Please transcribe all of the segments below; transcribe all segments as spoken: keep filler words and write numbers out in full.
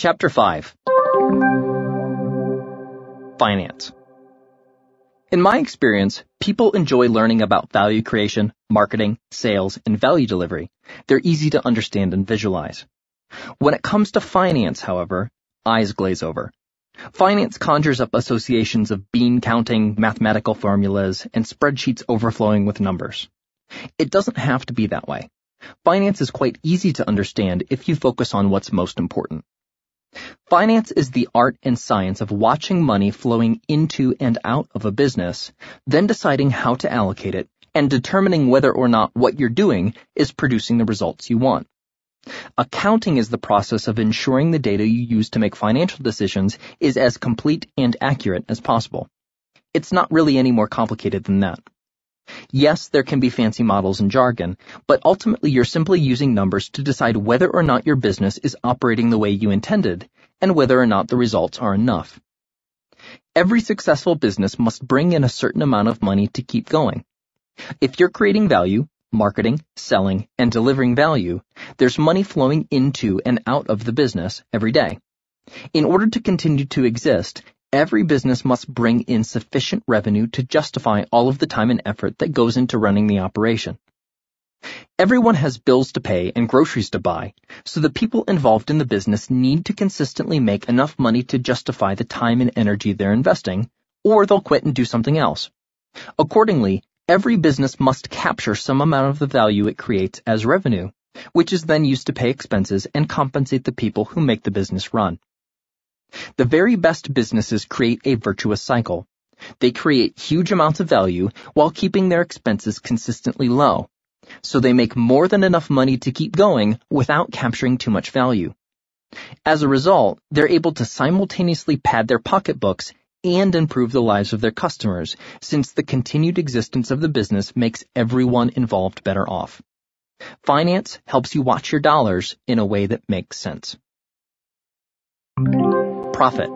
Chapter five. Finance. In my experience, people enjoy learning about value creation, marketing, sales, and value delivery. They're easy to understand and visualize. When it comes to finance, however, eyes glaze over. Finance conjures up associations of bean counting, mathematical formulas, and spreadsheets overflowing with numbers. It doesn't have to be that way. Finance is quite easy to understand if you focus on what's most important. Finance is the art and science of watching money flowing into and out of a business, then deciding how to allocate it, and determining whether or not what you're doing is producing the results you want. Accounting is the process of ensuring the data you use to make financial decisions is as complete and accurate as possible. It's not really any more complicated than that. Yes, there can be fancy models and jargon, but ultimately you're simply using numbers to decide whether or not your business is operating the way you intended, and whether or not the results are enough. Every successful business must bring in a certain amount of money to keep going. If you're creating value, marketing, selling, and delivering value, there's money flowing into and out of the business every day. In order to continue to exist, every business must bring in sufficient revenue to justify all of the time and effort that goes into running the operation. Everyone has bills to pay and groceries to buy, so the people involved in the business need to consistently make enough money to justify the time and energy they're investing, or they'll quit and do something else. Accordingly, every business must capture some amount of the value it creates as revenue, which is then used to pay expenses and compensate the people who make the business run. The very best businesses create a virtuous cycle. They create huge amounts of value while keeping their expenses consistently low, so they make more than enough money to keep going without capturing too much value. As a result, they're able to simultaneously pad their pocketbooks and improve the lives of their customers, since the continued existence of the business makes everyone involved better off. Finance helps you watch your dollars in a way that makes sense. Profit.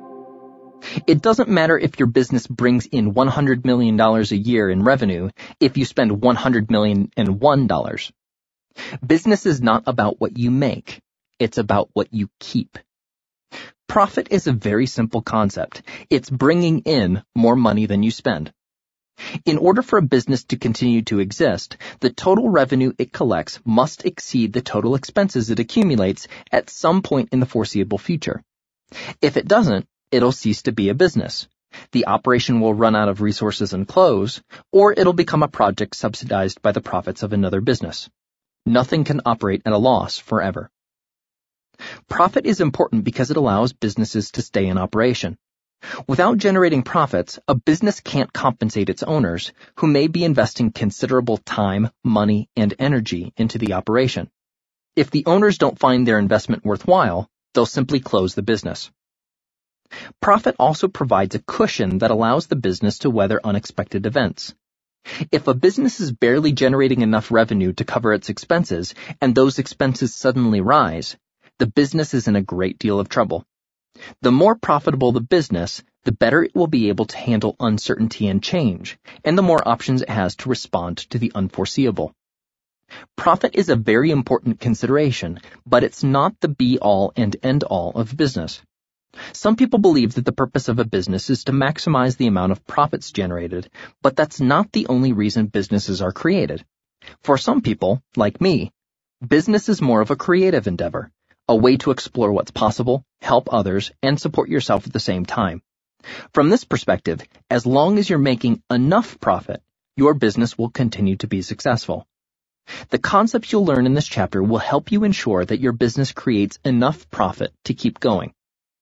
It doesn't matter if your business brings in one hundred million dollars a year in revenue if you spend one hundred million one dollars. Business is not about what you make. It's about what you keep. Profit is a very simple concept. It's bringing in more money than you spend. In order for a business to continue to exist, the total revenue it collects must exceed the total expenses it accumulates at some point in the foreseeable future. If it doesn't, it'll cease to be a business. The operation will run out of resources and close, or it'll become a project subsidized by the profits of another business. Nothing can operate at a loss forever. Profit is important because it allows businesses to stay in operation. Without generating profits, a business can't compensate its owners, who may be investing considerable time, money, and energy into the operation. If the owners don't find their investment worthwhile, they'll simply close the business. Profit also provides a cushion that allows the business to weather unexpected events. If a business is barely generating enough revenue to cover its expenses, and those expenses suddenly rise, the business is in a great deal of trouble. The more profitable the business, the better it will be able to handle uncertainty and change, and the more options it has to respond to the unforeseeable. Profit is a very important consideration, but it's not the be-all and end-all of business. Some people believe that the purpose of a business is to maximize the amount of profits generated, but that's not the only reason businesses are created. For some people, like me, business is more of a creative endeavor, a way to explore what's possible, help others, and support yourself at the same time. From this perspective, as long as you're making enough profit, your business will continue to be successful. The concepts you'll learn in this chapter will help you ensure that your business creates enough profit to keep going.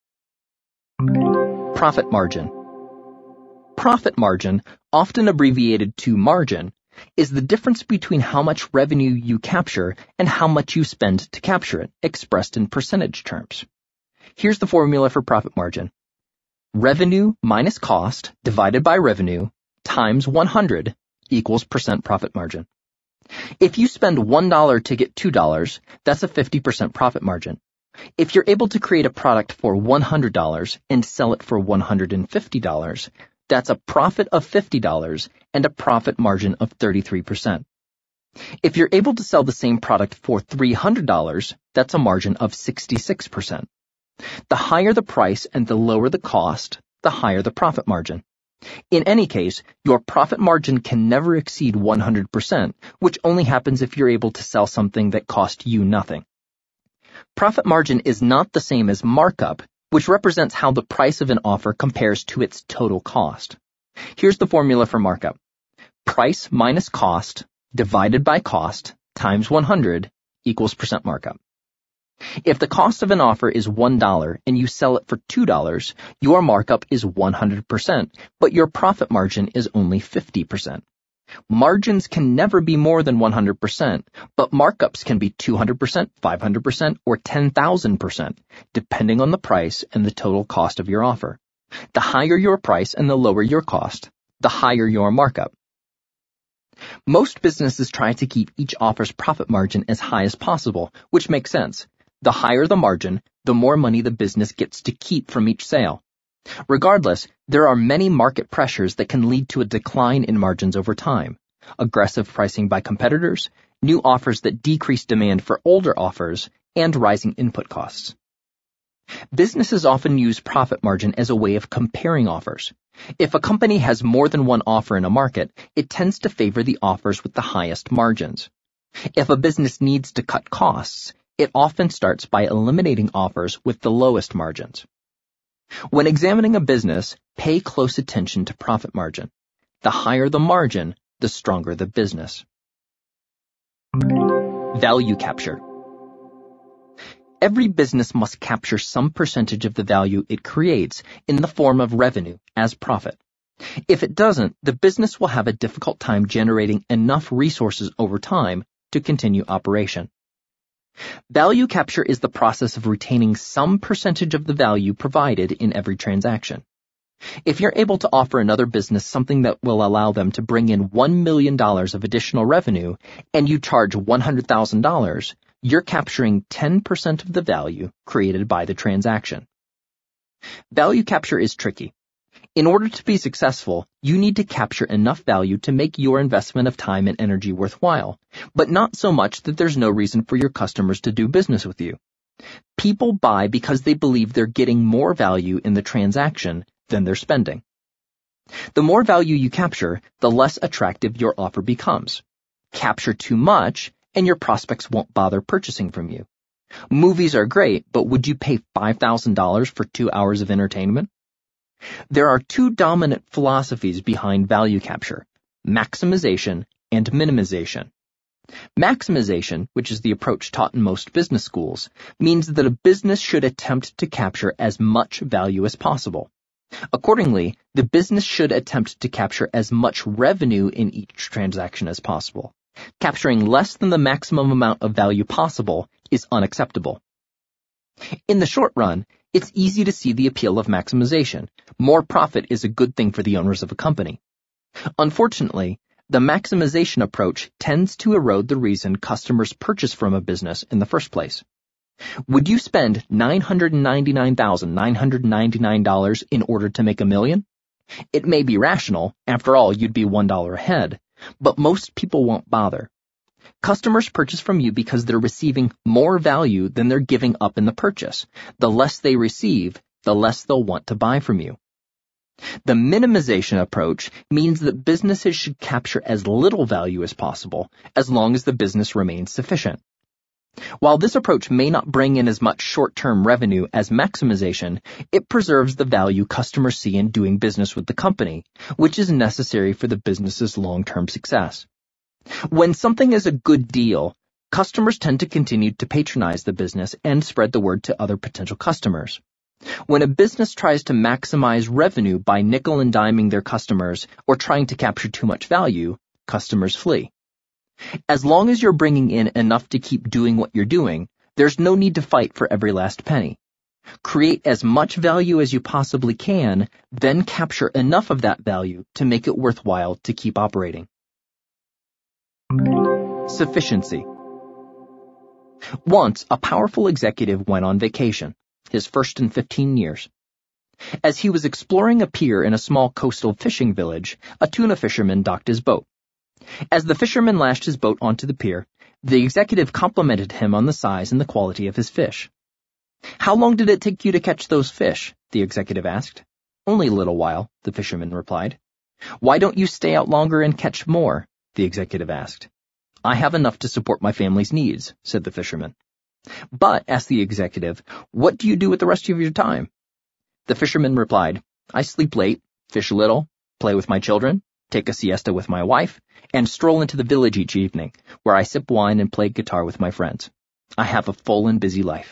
Profit margin. Profit margin, often abbreviated to margin, is the difference between how much revenue you capture and how much you spend to capture it, expressed in percentage terms. Here's the formula for profit margin. Revenue minus cost divided by revenue times one hundred equals percent profit margin. If you spend one dollar to get two dollars, that's a fifty percent profit margin. If you're able to create a product for one hundred dollars and sell it for one hundred fifty dollars, that's a profit of fifty dollars and a profit margin of thirty-three percent. If you're able to sell the same product for three hundred dollars, that's a margin of sixty-six percent. The higher the price and the lower the cost, the higher the profit margin. In any case, your profit margin can never exceed one hundred percent, which only happens if you're able to sell something that cost you nothing. Profit margin is not the same as markup, which represents how the price of an offer compares to its total cost. Here's the formula for markup. Price minus cost divided by cost times one hundred equals percent markup. If the cost of an offer is one dollar and you sell it for two dollars, your markup is one hundred percent, but your profit margin is only fifty percent. Margins can never be more than one hundred percent, but markups can be two hundred percent, five hundred percent, or ten thousand percent, depending on the price and the total cost of your offer. The higher your price and the lower your cost, the higher your markup. Most businesses try to keep each offer's profit margin as high as possible, which makes sense. The higher the margin, the more money the business gets to keep from each sale. Regardless, there are many market pressures that can lead to a decline in margins over time. Aggressive pricing by competitors, new offers that decrease demand for older offers, and rising input costs. Businesses often use profit margin as a way of comparing offers. If a company has more than one offer in a market, it tends to favor the offers with the highest margins. If a business needs to cut costs, it often starts by eliminating offers with the lowest margins. When examining a business, pay close attention to profit margin. The higher the margin, the stronger the business. Value capture. Every business must capture some percentage of the value it creates in the form of revenue as profit. If it doesn't, the business will have a difficult time generating enough resources over time to continue operation. Value capture is the process of retaining some percentage of the value provided in every transaction. If you're able to offer another business something that will allow them to bring in one million dollars of additional revenue and you charge one hundred thousand dollars, you're capturing ten percent of the value created by the transaction. Value capture is tricky. In order to be successful, you need to capture enough value to make your investment of time and energy worthwhile, but not so much that there's no reason for your customers to do business with you. People buy because they believe they're getting more value in the transaction than they're spending. The more value you capture, the less attractive your offer becomes. Capture too much, and your prospects won't bother purchasing from you. Movies are great, but would you pay five thousand dollars for two hours of entertainment? There are two dominant philosophies behind value capture: maximization and minimization. Maximization, which is the approach taught in most business schools, means that a business should attempt to capture as much value as possible. Accordingly, the business should attempt to capture as much revenue in each transaction as possible. Capturing less than the maximum amount of value possible is unacceptable. In the short run, it's easy to see the appeal of maximization. More profit is a good thing for the owners of a company. Unfortunately, the maximization approach tends to erode the reason customers purchase from a business in the first place. Would you spend nine hundred ninety-nine thousand nine hundred ninety-nine dollars in order to make a million? It may be rational. After all, you'd be one dollar ahead, but most people won't bother. Customers purchase from you because they're receiving more value than they're giving up in the purchase. The less they receive, the less they'll want to buy from you. The minimization approach means that businesses should capture as little value as possible, as long as the business remains sufficient. While this approach may not bring in as much short-term revenue as maximization, it preserves the value customers see in doing business with the company, which is necessary for the business's long-term success. When something is a good deal, customers tend to continue to patronize the business and spread the word to other potential customers. When a business tries to maximize revenue by nickel and diming their customers or trying to capture too much value, customers flee. As long as you're bringing in enough to keep doing what you're doing, there's no need to fight for every last penny. Create as much value as you possibly can, then capture enough of that value to make it worthwhile to keep operating. Sufficiency. Once, a powerful executive went on vacation, his first in fifteen years. As he was exploring a pier in a small coastal fishing village, a tuna fisherman docked his boat. As the fisherman lashed his boat onto the pier, the executive complimented him on the size and the quality of his fish. How long did it take you to catch those fish? The executive asked. Only a little while, the fisherman replied. Why don't you stay out longer and catch more? The executive asked. I have enough to support my family's needs, said the fisherman. But, asked the executive, what do you do with the rest of your time? The fisherman replied, I sleep late, fish a little, play with my children, take a siesta with my wife, and stroll into the village each evening, where I sip wine and play guitar with my friends. I have a full and busy life.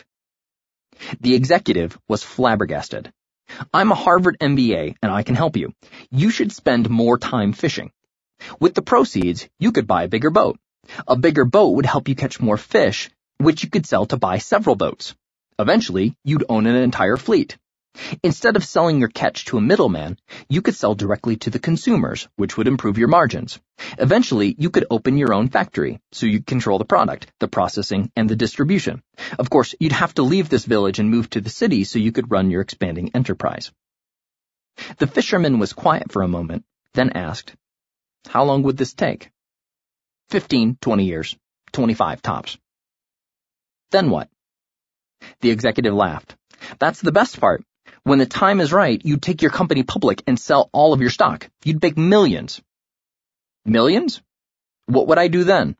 The executive was flabbergasted. I'm a Harvard M B A, and I can help you. You should spend more time fishing. With the proceeds, you could buy a bigger boat. A bigger boat would help you catch more fish, which you could sell to buy several boats. Eventually, you'd own an entire fleet. Instead of selling your catch to a middleman, you could sell directly to the consumers, which would improve your margins. Eventually, you could open your own factory, so you'd control the product, the processing, and the distribution. Of course, you'd have to leave this village and move to the city so you could run your expanding enterprise. The fisherman was quiet for a moment, then asked, How long would this take? Fifteen, twenty years, twenty-five tops. Then what? The executive laughed. That's the best part. When the time is right, you'd take your company public and sell all of your stock. You'd make millions. Millions? What would I do then?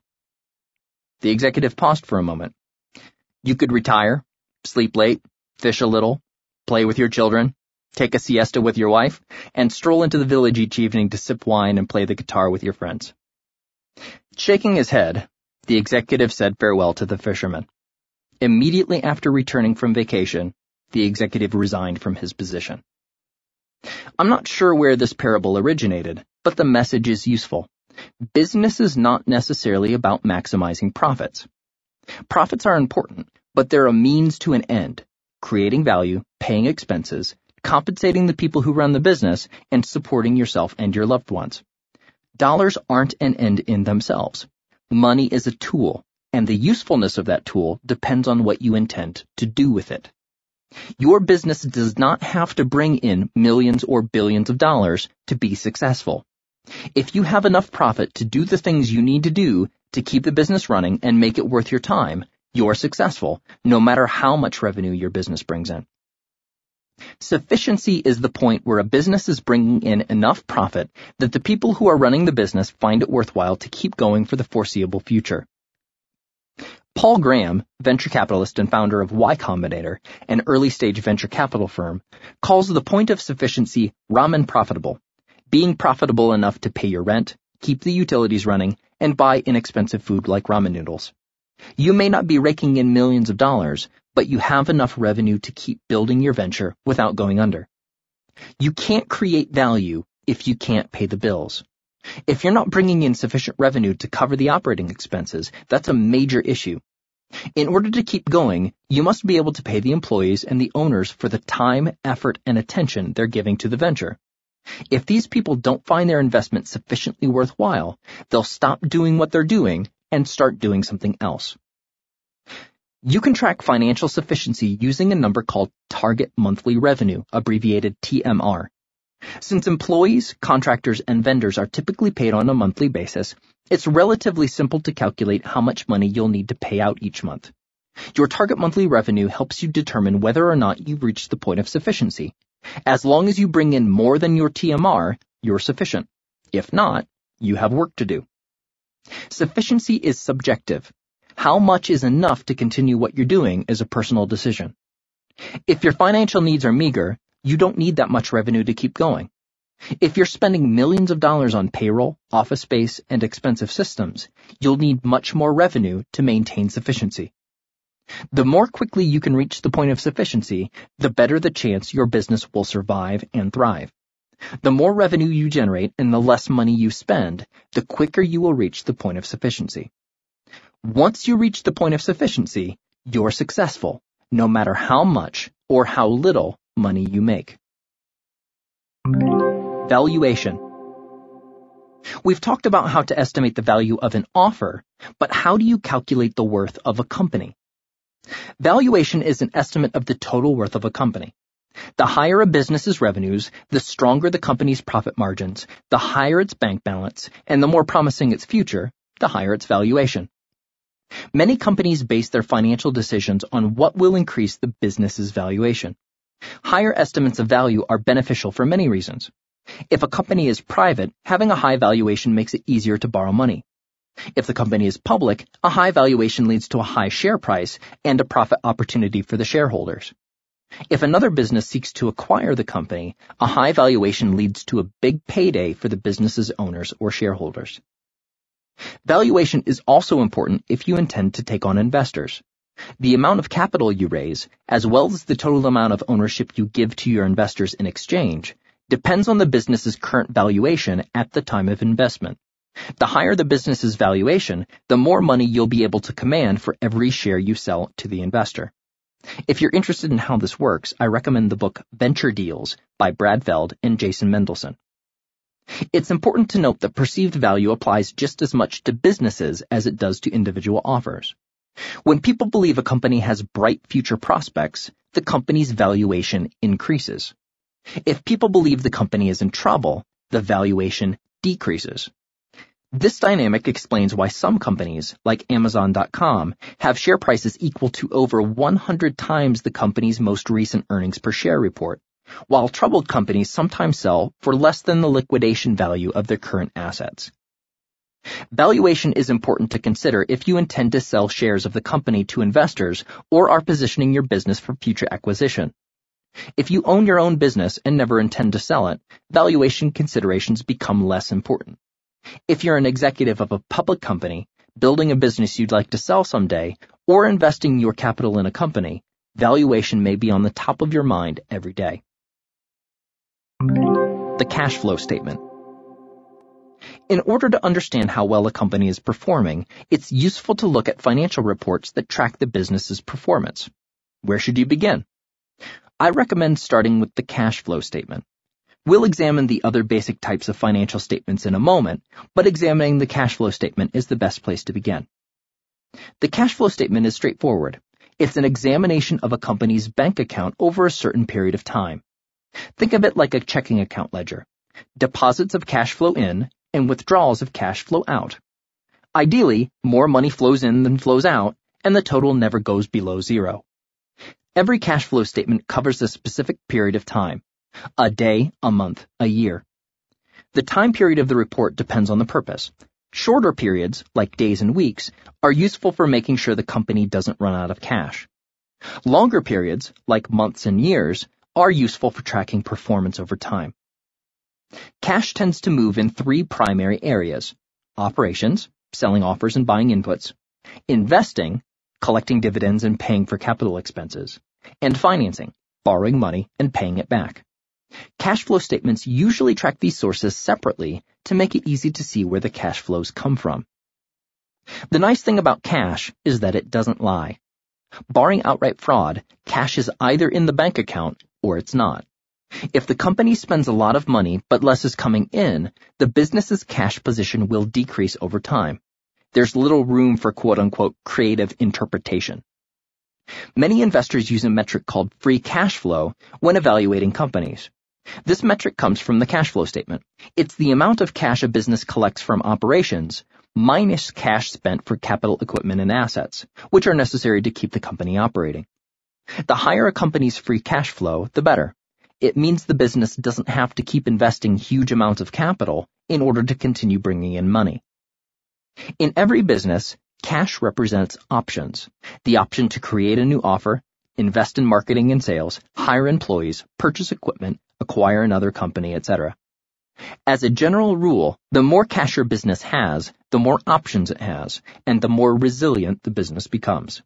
The executive paused for a moment. You could retire, sleep late, fish a little, play with your children, take a siesta with your wife, and stroll into the village each evening to sip wine and play the guitar with your friends. Shaking his head, the executive said farewell to the fisherman. Immediately after returning from vacation, the executive resigned from his position. I'm not sure where this parable originated, but the message is useful. Business is not necessarily about maximizing profits. Profits are important, but they're a means to an end, creating value, paying expenses, compensating the people who run the business, and supporting yourself and your loved ones. Dollars aren't an end in themselves. Money is a tool, and the usefulness of that tool depends on what you intend to do with it. Your business does not have to bring in millions or billions of dollars to be successful. If you have enough profit to do the things you need to do to keep the business running and make it worth your time, you're successful, no matter how much revenue your business brings in. Sufficiency is the point where a business is bringing in enough profit that the people who are running the business find it worthwhile to keep going for the foreseeable future. Paul Graham, venture capitalist and founder of Y Combinator, an early-stage venture capital firm, calls the point of sufficiency ramen profitable, being profitable enough to pay your rent, keep the utilities running, and buy inexpensive food like ramen noodles. You may not be raking in millions of dollars, but you have enough revenue to keep building your venture without going under. You can't create value if you can't pay the bills. If you're not bringing in sufficient revenue to cover the operating expenses, that's a major issue. In order to keep going, you must be able to pay the employees and the owners for the time, effort, and attention they're giving to the venture. If these people don't find their investment sufficiently worthwhile, they'll stop doing what they're doing and start doing something else. You can track financial sufficiency using a number called Target Monthly Revenue, abbreviated T M R. Since employees, contractors, and vendors are typically paid on a monthly basis, it's relatively simple to calculate how much money you'll need to pay out each month. Your target monthly revenue helps you determine whether or not you've reached the point of sufficiency. As long as you bring in more than your T M R, you're sufficient. If not, you have work to do. Sufficiency is subjective. How much is enough to continue what you're doing is a personal decision. If your financial needs are meager, you don't need that much revenue to keep going. If you're spending millions of dollars on payroll, office space, and expensive systems, you'll need much more revenue to maintain sufficiency. The more quickly you can reach the point of sufficiency, the better the chance your business will survive and thrive. The more revenue you generate and the less money you spend, the quicker you will reach the point of sufficiency. Once you reach the point of sufficiency, you're successful, no matter how much or how little money you make. Valuation. We've talked about how to estimate the value of an offer, but how do you calculate the worth of a company? Valuation is an estimate of the total worth of a company. The higher a business's revenues, the stronger the company's profit margins, the higher its bank balance, and the more promising its future, the higher its valuation. Many companies base their financial decisions on what will increase the business's valuation. Higher estimates of value are beneficial for many reasons. If a company is private, having a high valuation makes it easier to borrow money. If the company is public, a high valuation leads to a high share price and a profit opportunity for the shareholders. If another business seeks to acquire the company, a high valuation leads to a big payday for the business's owners or shareholders. Valuation is also important if you intend to take on investors. The amount of capital you raise, as well as the total amount of ownership you give to your investors in exchange, depends on the business's current valuation at the time of investment. The higher the business's valuation, the more money you'll be able to command for every share you sell to the investor. If you're interested in how this works, I recommend the book Venture Deals by Brad Feld and Jason Mendelsohn. It's important to note that perceived value applies just as much to businesses as it does to individual offers. When people believe a company has bright future prospects, the company's valuation increases. If people believe the company is in trouble, the valuation decreases. This dynamic explains why some companies, like Amazon dot com, have share prices equal to over one hundred times the company's most recent earnings per share report, while troubled companies sometimes sell for less than the liquidation value of their current assets. Valuation is important to consider if you intend to sell shares of the company to investors or are positioning your business for future acquisition. If you own your own business and never intend to sell it, valuation considerations become less important. If you're an executive of a public company, building a business you'd like to sell someday, or investing your capital in a company, valuation may be on the top of your mind every day. The cash flow statement. In order to understand how well a company is performing, it's useful to look at financial reports that track the business's performance. Where should you begin? I recommend starting with the cash flow statement. We'll examine the other basic types of financial statements in a moment, but examining the cash flow statement is the best place to begin. The cash flow statement is straightforward. It's an examination of a company's bank account over a certain period of time. Think of it like a checking account ledger. Deposits of cash flow in and withdrawals of cash flow out. Ideally, more money flows in than flows out, and the total never goes below zero. Every cash flow statement covers a specific period of time. A day, a month, a year. The time period of the report depends on the purpose. Shorter periods, like days and weeks, are useful for making sure the company doesn't run out of cash. Longer periods, like months and years, are useful for tracking performance over time. Cash tends to move in three primary areas: operations, selling offers and buying inputs; investing, collecting dividends and paying for capital expenses; and financing, borrowing money and paying it back. Cash flow statements usually track these sources separately to make it easy to see where the cash flows come from. The nice thing about cash is that it doesn't lie. Barring outright fraud, cash is either in the bank account or it's not. If the company spends a lot of money but less is coming in, the business's cash position will decrease over time. There's little room for quote-unquote creative interpretation. Many investors use a metric called free cash flow when evaluating companies. This metric comes from the cash flow statement. It's the amount of cash a business collects from operations minus cash spent for capital equipment and assets, which are necessary to keep the company operating. The higher a company's free cash flow, the better. It means the business doesn't have to keep investing huge amounts of capital in order to continue bringing in money. In every business, cash represents options. The option to create a new offer, invest in marketing and sales, hire employees, purchase equipment, acquire another company, et cetera. As a general rule, the more cash your business has, the more options it has, and the more resilient the business becomes.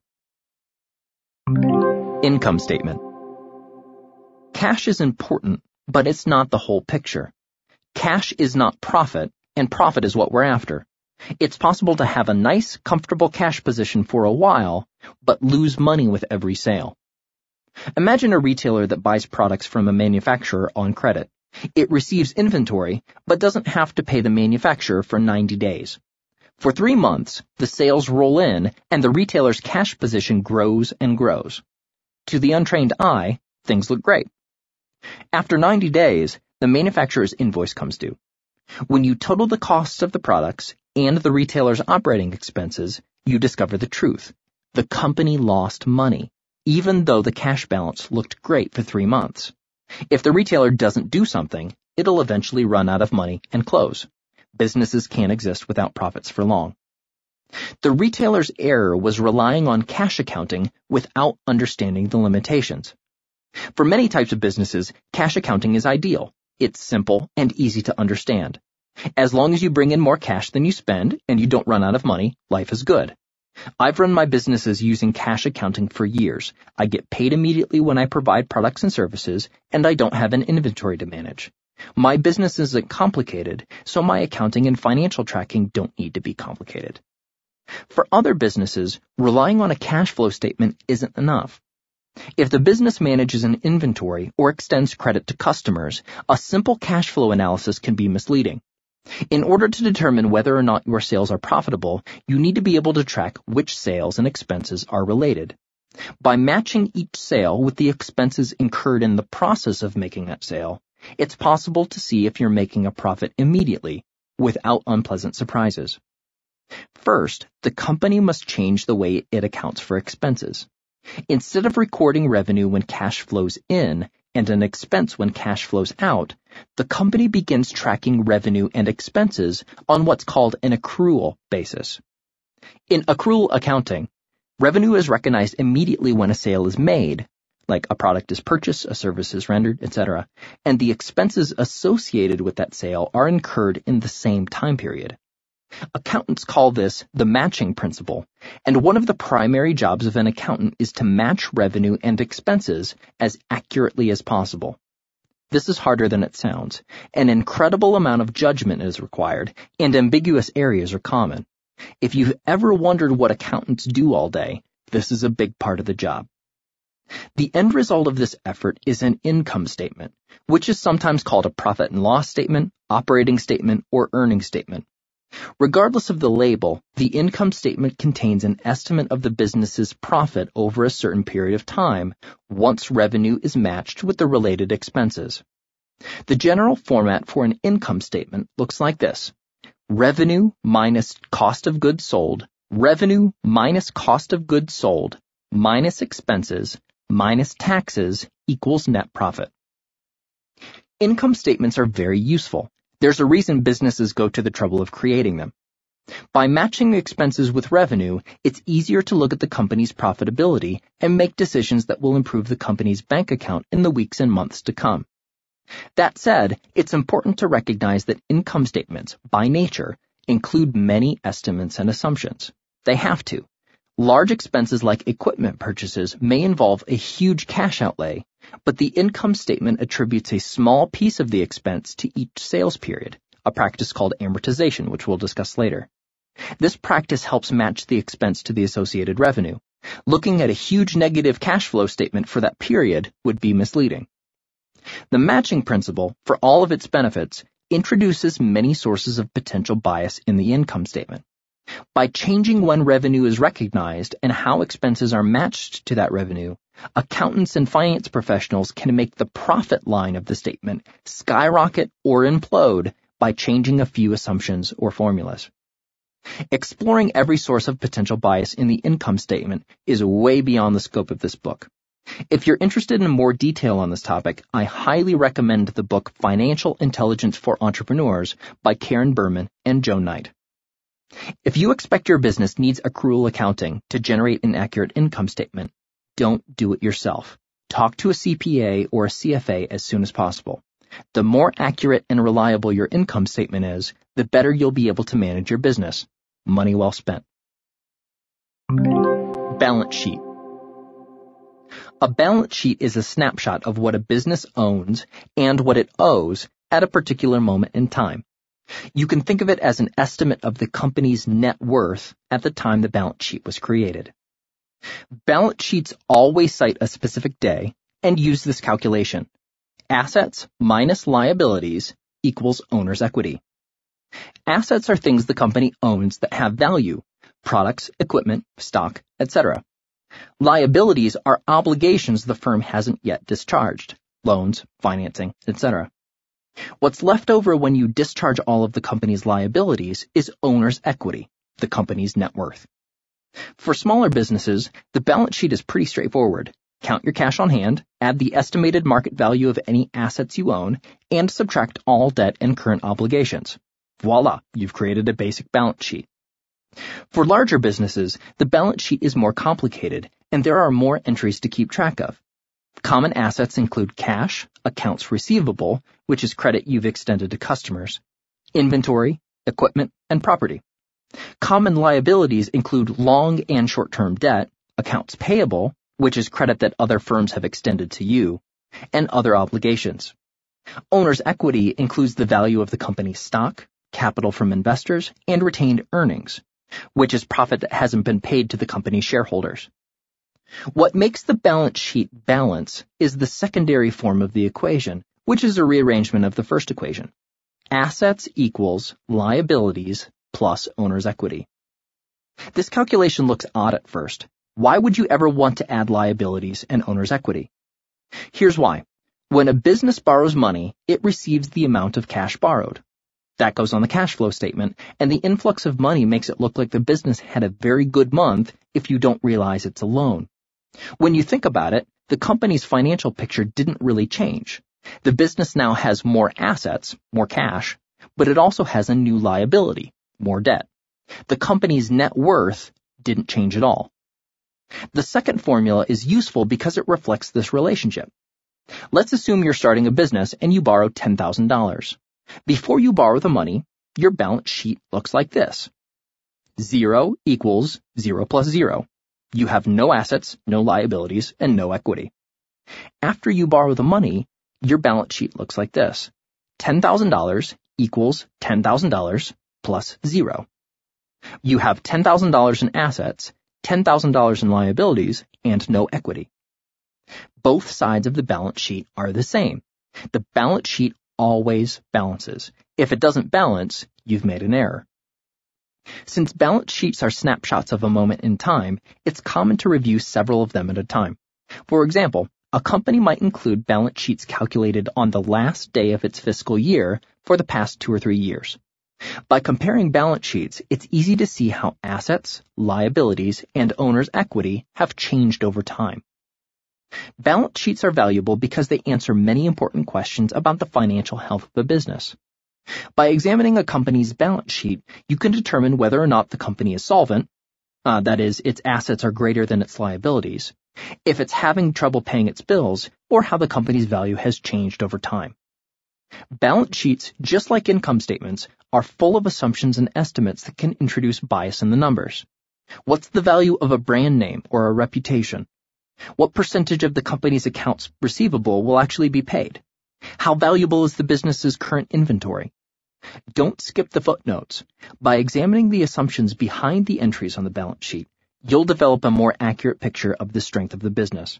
Income statement. Cash is important, but it's not the whole picture. Cash is not profit, and profit is what we're after. It's possible to have a nice, comfortable cash position for a while, but lose money with every sale. Imagine a retailer that buys products from a manufacturer on credit. It receives inventory, but doesn't have to pay the manufacturer for ninety days. For three months, the sales roll in, and the retailer's cash position grows and grows. To the untrained eye, things look great. After ninety days, the manufacturer's invoice comes due. When you total the costs of the products and the retailer's operating expenses, you discover the truth. The company lost money, even though the cash balance looked great for three months. If the retailer doesn't do something, it'll eventually run out of money and close. Businesses can't exist without profits for long. The retailer's error was relying on cash accounting without understanding the limitations. For many types of businesses, cash accounting is ideal. It's simple and easy to understand. As long as you bring in more cash than you spend and you don't run out of money, life is good. I've run my businesses using cash accounting for years. I get paid immediately when I provide products and services, and I don't have an inventory to manage. My business isn't complicated, so my accounting and financial tracking don't need to be complicated. For other businesses, relying on a cash flow statement isn't enough. If the business manages an inventory or extends credit to customers, a simple cash flow analysis can be misleading. In order to determine whether or not your sales are profitable, you need to be able to track which sales and expenses are related. By matching each sale with the expenses incurred in the process of making that sale, it's possible to see if you're making a profit immediately, without unpleasant surprises. First, the company must change the way it accounts for expenses. Instead of recording revenue when cash flows in and an expense when cash flows out, the company begins tracking revenue and expenses on what's called an accrual basis. In accrual accounting, revenue is recognized immediately when a sale is made, like a product is purchased, a service is rendered, et cetera, and the expenses associated with that sale are incurred in the same time period. Accountants call this the matching principle, and one of the primary jobs of an accountant is to match revenue and expenses as accurately as possible. This is harder than it sounds. An incredible amount of judgment is required, and ambiguous areas are common. If you've ever wondered what accountants do all day, this is a big part of the job. The end result of this effort is an income statement, which is sometimes called a profit and loss statement, operating statement, or earnings statement. Regardless of the label, the income statement contains an estimate of the business's profit over a certain period of time once revenue is matched with the related expenses. The general format for an income statement looks like this: revenue minus cost of goods sold, revenue minus cost of goods sold, minus expenses, minus taxes equals net profit. Income statements are very useful. There's a reason businesses go to the trouble of creating them. By matching expenses with revenue, it's easier to look at the company's profitability and make decisions that will improve the company's bank account in the weeks and months to come. That said, it's important to recognize that income statements, by nature, include many estimates and assumptions. They have to. Large expenses like equipment purchases may involve a huge cash outlay, but the income statement attributes a small piece of the expense to each sales period, a practice called amortization, which we'll discuss later. This practice helps match the expense to the associated revenue. Looking at a huge negative cash flow statement for that period would be misleading. The matching principle, for all of its benefits, introduces many sources of potential bias in the income statement. By changing when revenue is recognized and how expenses are matched to that revenue, accountants and finance professionals can make the profit line of the statement skyrocket or implode by changing a few assumptions or formulas. Exploring every source of potential bias in the income statement is way beyond the scope of this book. If you're interested in more detail on this topic, I highly recommend the book Financial Intelligence for Entrepreneurs by Karen Berman and Joe Knight. If you expect your business needs accrual accounting to generate an accurate income statement, don't do it yourself. Talk to a C P A or a C F A as soon as possible. The more accurate and reliable your income statement is, the better you'll be able to manage your business. Money well spent. Balance sheet. A balance sheet is a snapshot of what a business owns and what it owes at a particular moment in time. You can think of it as an estimate of the company's net worth at the time the balance sheet was created. Balance sheets always cite a specific day and use this calculation. Assets minus liabilities equals owner's equity. Assets are things the company owns that have value: products, equipment, stock, et cetera. Liabilities are obligations the firm hasn't yet discharged: loans, financing, et cetera. What's left over when you discharge all of the company's liabilities is owner's equity, the company's net worth. For smaller businesses, the balance sheet is pretty straightforward. Count your cash on hand, add the estimated market value of any assets you own, and subtract all debt and current obligations. Voila, you've created a basic balance sheet. For larger businesses, the balance sheet is more complicated, and there are more entries to keep track of. Common assets include cash, accounts receivable, which is credit you've extended to customers, inventory, equipment, and property. Common liabilities include long and short-term debt, accounts payable, which is credit that other firms have extended to you, and other obligations. Owner's equity includes the value of the company's stock, capital from investors, and retained earnings, which is profit that hasn't been paid to the company's shareholders. What makes the balance sheet balance is the secondary form of the equation, which is a rearrangement of the first equation. Assets equals liabilities plus owner's equity. This calculation looks odd at first. Why would you ever want to add liabilities and owner's equity? Here's why. When a business borrows money, it receives the amount of cash borrowed. That goes on the cash flow statement, and the influx of money makes it look like the business had a very good month if you don't realize it's a loan. When you think about it, the company's financial picture didn't really change. The business now has more assets, more cash, but it also has a new liability, more debt. The company's net worth didn't change at all. The second formula is useful because it reflects this relationship. Let's assume you're starting a business and you borrow ten thousand dollars. Before you borrow the money, your balance sheet looks like this. Zero equals zero plus zero. You have no assets, no liabilities, and no equity. After you borrow the money, your balance sheet looks like this. ten thousand dollars equals ten thousand dollars plus zero. You have ten thousand dollars in assets, ten thousand dollars in liabilities, and no equity. Both sides of the balance sheet are the same. The balance sheet always balances. If it doesn't balance, you've made an error. Since balance sheets are snapshots of a moment in time, it's common to review several of them at a time. For example, a company might include balance sheets calculated on the last day of its fiscal year for the past two or three years. By comparing balance sheets, it's easy to see how assets, liabilities, and owner's equity have changed over time. Balance sheets are valuable because they answer many important questions about the financial health of a business. By examining a company's balance sheet, you can determine whether or not the company is solvent, uh, that is, its assets are greater than its liabilities, if it's having trouble paying its bills, or how the company's value has changed over time. Balance sheets, just like income statements, are full of assumptions and estimates that can introduce bias in the numbers. What's the value of a brand name or a reputation? What percentage of the company's accounts receivable will actually be paid? How valuable is the business's current inventory? Don't skip the footnotes. By examining the assumptions behind the entries on the balance sheet, you'll develop a more accurate picture of the strength of the business.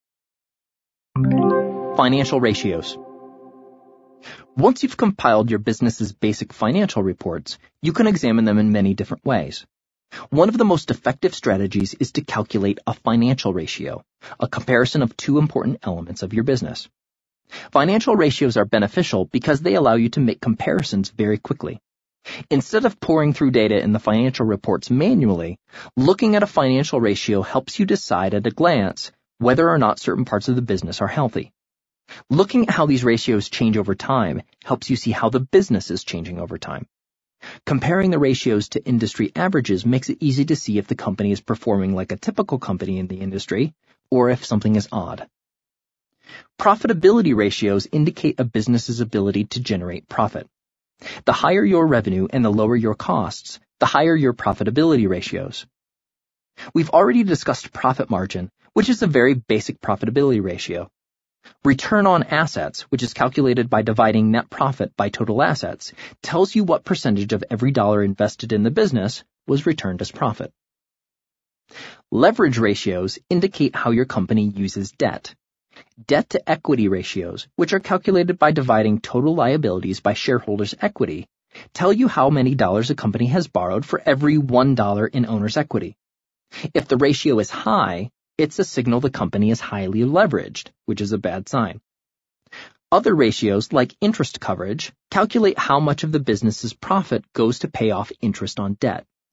Financial ratios. Once you've compiled your business's basic financial reports, you can examine them in many different ways. One of the most effective strategies is to calculate a financial ratio, a comparison of two important elements of your business. Financial ratios are beneficial because they allow you to make comparisons very quickly. Instead of pouring through data in the financial reports manually, looking at a financial ratio helps you decide at a glance whether or not certain parts of the business are healthy. Looking at how these ratios change over time helps you see how the business is changing over time. Comparing the ratios to industry averages makes it easy to see if the company is performing like a typical company in the industry or if something is odd. Profitability ratios indicate a business's ability to generate profit. The higher your revenue and the lower your costs, the higher your profitability ratios. We've already discussed profit margin, which is a very basic profitability ratio. Return on assets, which is calculated by dividing net profit by total assets, tells you what percentage of every dollar invested in the business was returned as profit. Leverage ratios indicate how your company uses debt. Debt-to-equity ratios, which are calculated by dividing total liabilities by shareholders' equity, tell you how many dollars a company has borrowed for every one dollar in owner's equity. If the ratio is high, it's a signal the company is highly leveraged, which is a bad sign. Other ratios, like interest coverage, calculate how much of the business's profit goes to pay off interest on debt.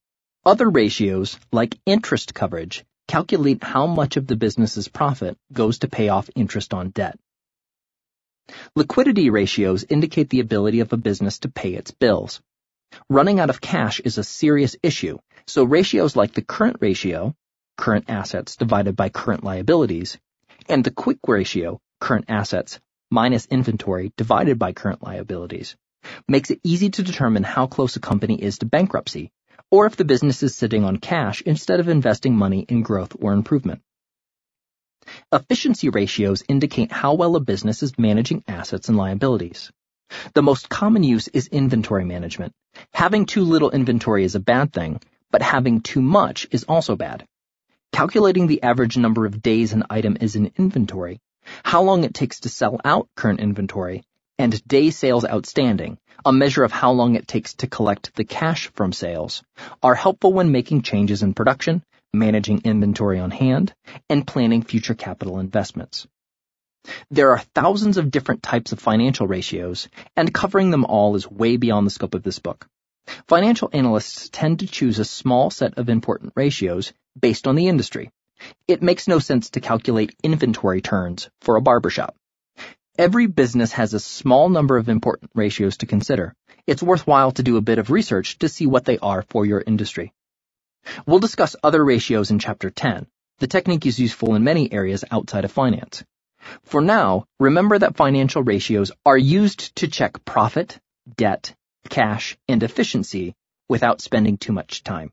Other ratios, like interest coverage, calculate how much of the business's profit goes to pay off interest on debt. Liquidity ratios indicate the ability of a business to pay its bills. Running out of cash is a serious issue, so ratios like the current ratio, current assets divided by current liabilities, and the quick ratio, current assets minus inventory divided by current liabilities, makes it easy to determine how close a company is to bankruptcy, or if the business is sitting on cash instead of investing money in growth or improvement. Efficiency ratios indicate how well a business is managing assets and liabilities. The most common use is inventory management. Having too little inventory is a bad thing, but having too much is also bad. Calculating the average number of days an item is in inventory, how long it takes to sell out current inventory, and day sales outstanding, a measure of how long it takes to collect the cash from sales, are helpful when making changes in production, managing inventory on hand, and planning future capital investments. There are thousands of different types of financial ratios, and covering them all is way beyond the scope of this book. Financial analysts tend to choose a small set of important ratios based on the industry. It makes no sense to calculate inventory turns for a barbershop. Every business has a small number of important ratios to consider. It's worthwhile to do a bit of research to see what they are for your industry. We'll discuss other ratios in Chapter ten. The technique is useful in many areas outside of finance. For now, remember that financial ratios are used to check profit, debt, cash, and efficiency without spending too much time.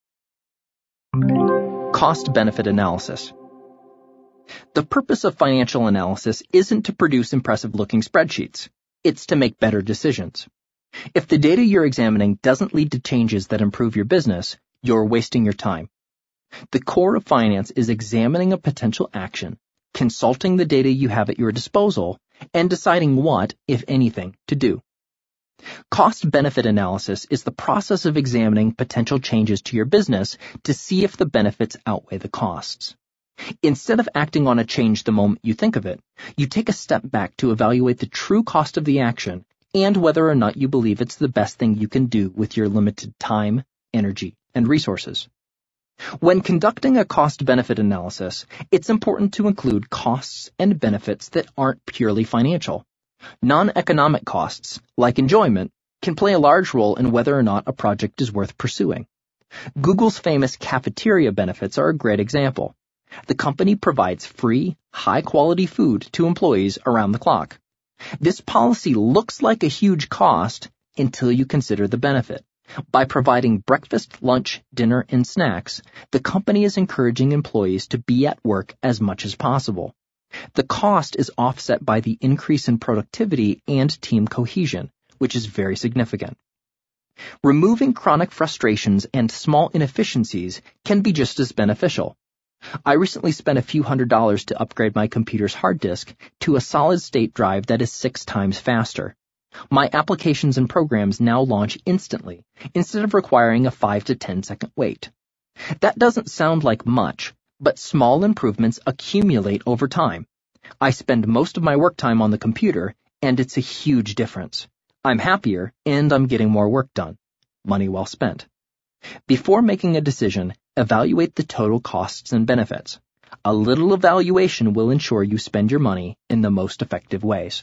Cost-benefit analysis. The purpose of financial analysis isn't to produce impressive-looking spreadsheets. It's to make better decisions. If the data you're examining doesn't lead to changes that improve your business, you're wasting your time. The core of finance is examining a potential action, consulting the data you have at your disposal, and deciding what, if anything, to do. Cost-benefit analysis is the process of examining potential changes to your business to see if the benefits outweigh the costs. Instead of acting on a change the moment you think of it, you take a step back to evaluate the true cost of the action and whether or not you believe it's the best thing you can do with your limited time, energy, and resources. When conducting a cost-benefit analysis, it's important to include costs and benefits that aren't purely financial. Non-economic costs, like enjoyment, can play a large role in whether or not a project is worth pursuing. Google's famous cafeteria benefits are a great example. The company provides free, high-quality food to employees around the clock. This policy looks like a huge cost until you consider the benefit. By providing breakfast, lunch, dinner, and snacks, the company is encouraging employees to be at work as much as possible. The cost is offset by the increase in productivity and team cohesion, which is very significant. Removing chronic frustrations and small inefficiencies can be just as beneficial. I recently spent a few hundred dollars to upgrade my computer's hard disk to a solid-state drive that is six times faster. My applications and programs now launch instantly, instead of requiring a five to ten second wait. That doesn't sound like much, but small improvements accumulate over time. I spend most of my work time on the computer, and it's a huge difference. I'm happier, and I'm getting more work done. Money well spent. Before making a decision, evaluate the total costs and benefits. A little evaluation will ensure you spend your money in the most effective ways.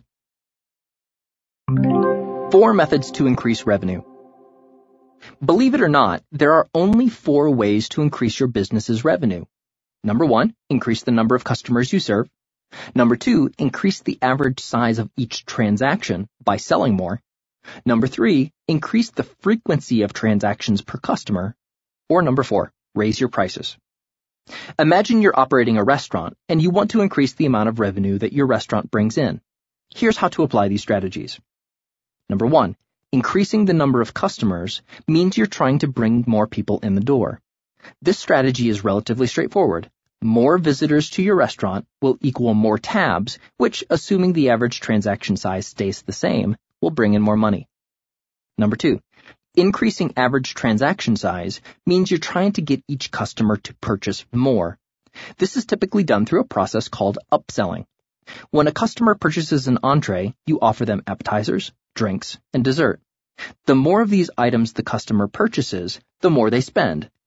Four methods to increase revenue. Believe it or not, there are only four ways to increase your business's revenue. Number one, increase the number of customers you serve. Number two, increase the average size of each transaction by selling more. Number three, increase the frequency of transactions per customer. Or number four, raise your prices. Imagine you're operating a restaurant and you want to increase the amount of revenue that your restaurant brings in. Here's how to apply these strategies. Number one, increasing the number of customers means you're trying to bring more people in the door. This strategy is relatively straightforward. More visitors to your restaurant will equal more tabs, which, assuming the average transaction size stays the same, will bring in more money. Number two, increasing average transaction size means you're trying to get each customer to purchase more. This is typically done through a process called upselling. When a customer purchases an entree, you offer them appetizers, drinks, and dessert. The more of these items the customer purchases, the more they spend,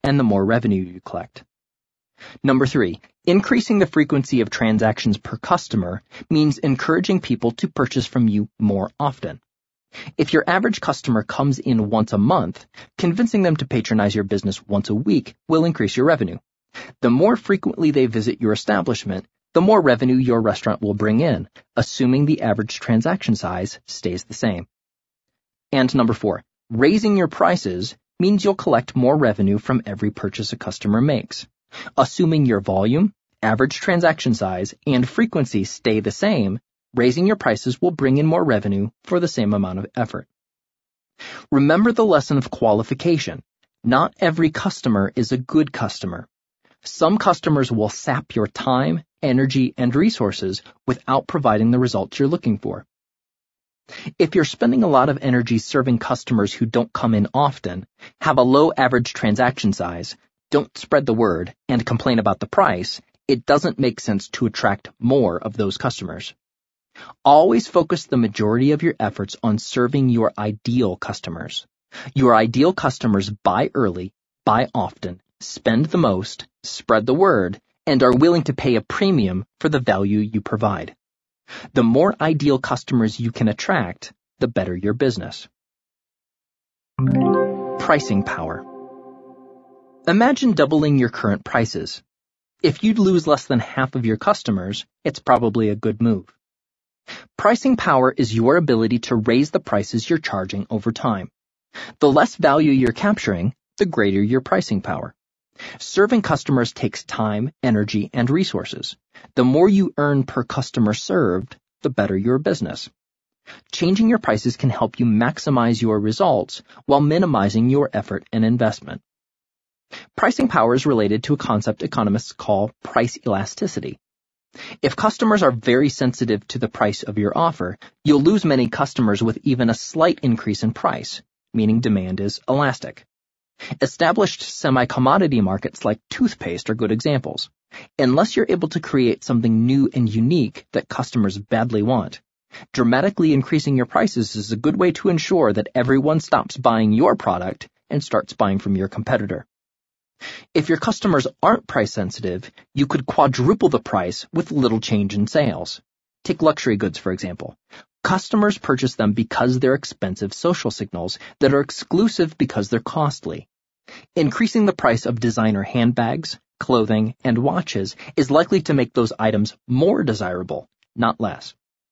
and the more revenue you collect. Number three, increasing the frequency of transactions per customer means encouraging people to purchase from you more often. If your average customer comes in once a month, convincing them to patronize your business once a week will increase your revenue. The more frequently they visit your establishment, the more revenue your restaurant will bring in, assuming the average transaction size stays the same. And number four, raising your prices means you'll collect more revenue from every purchase a customer makes. Assuming your volume, average transaction size, and frequency stay the same, raising your prices will bring in more revenue for the same amount of effort. Remember the lesson of qualification. Not every customer is a good customer. Some customers will sap your time, energy, and resources without providing the results you're looking for. If you're spending a lot of energy serving customers who don't come in often, have a low average transaction size, don't spread the word, and complain about the price, it doesn't make sense to attract more of those customers. Always focus the majority of your efforts on serving your ideal customers. Your ideal customers buy early, buy often, spend the most, spread the word, and are willing to pay a premium for the value you provide. The more ideal customers you can attract, the better your business. Pricing power. Imagine doubling your current prices. If you'd lose less than half of your customers, it's probably a good move. Pricing power is your ability to raise the prices you're charging over time. The less value you're capturing, the greater your pricing power. Serving customers takes time, energy, and resources. The more you earn per customer served, the better your business. Changing your prices can help you maximize your results while minimizing your effort and investment. Pricing power is related to a concept economists call price elasticity. If customers are very sensitive to the price of your offer, you'll lose many customers with even a slight increase in price, meaning demand is elastic. Established semi-commodity markets like toothpaste are good examples. Unless you're able to create something new and unique that customers badly want, dramatically increasing your prices is a good way to ensure that everyone stops buying your product and starts buying from your competitor. If your customers aren't price sensitive, you could quadruple the price with little change in sales. Take luxury goods, for example. Customers purchase them because they're expensive social signals that are exclusive because they're costly. Increasing the price of designer handbags, clothing, and watches is likely to make those items more desirable, not less.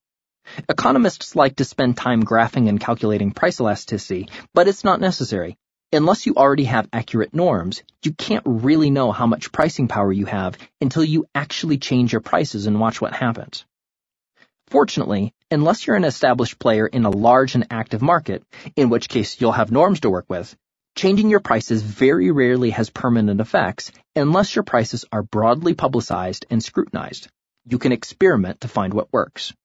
Economists like to spend time graphing and calculating price elasticity, but it's not necessary. Unless you already have accurate norms, you can't really know how much pricing power you have until you actually change your prices and watch what happens. Fortunately, unless you're an established player in a large and active market, in which case you'll have norms to work with, changing your prices very rarely has permanent effects unless your prices are broadly publicized and scrutinized. You can experiment to find what works.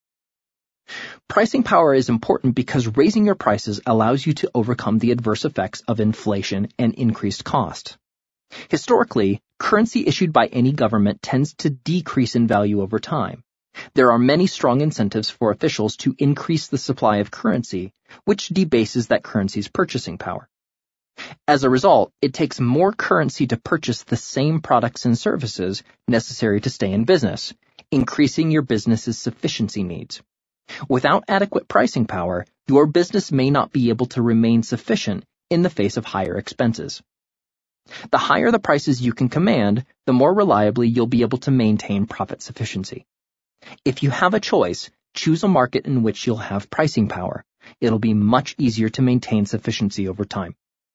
Pricing power is important because raising your prices allows you to overcome the adverse effects of inflation and increased cost. Historically, currency issued by any government tends to decrease in value over time. There are many strong incentives for officials to increase the supply of currency, which debases that currency's purchasing power. As a result, it takes more currency to purchase the same products and services necessary to stay in business, increasing your business's sufficiency needs. Without adequate pricing power, your business may not be able to remain sufficient in the face of higher expenses. The higher the prices you can command, the more reliably you'll be able to maintain profit sufficiency. If you have a choice, choose a market in which you'll have pricing power. It'll be much easier to maintain sufficiency over time.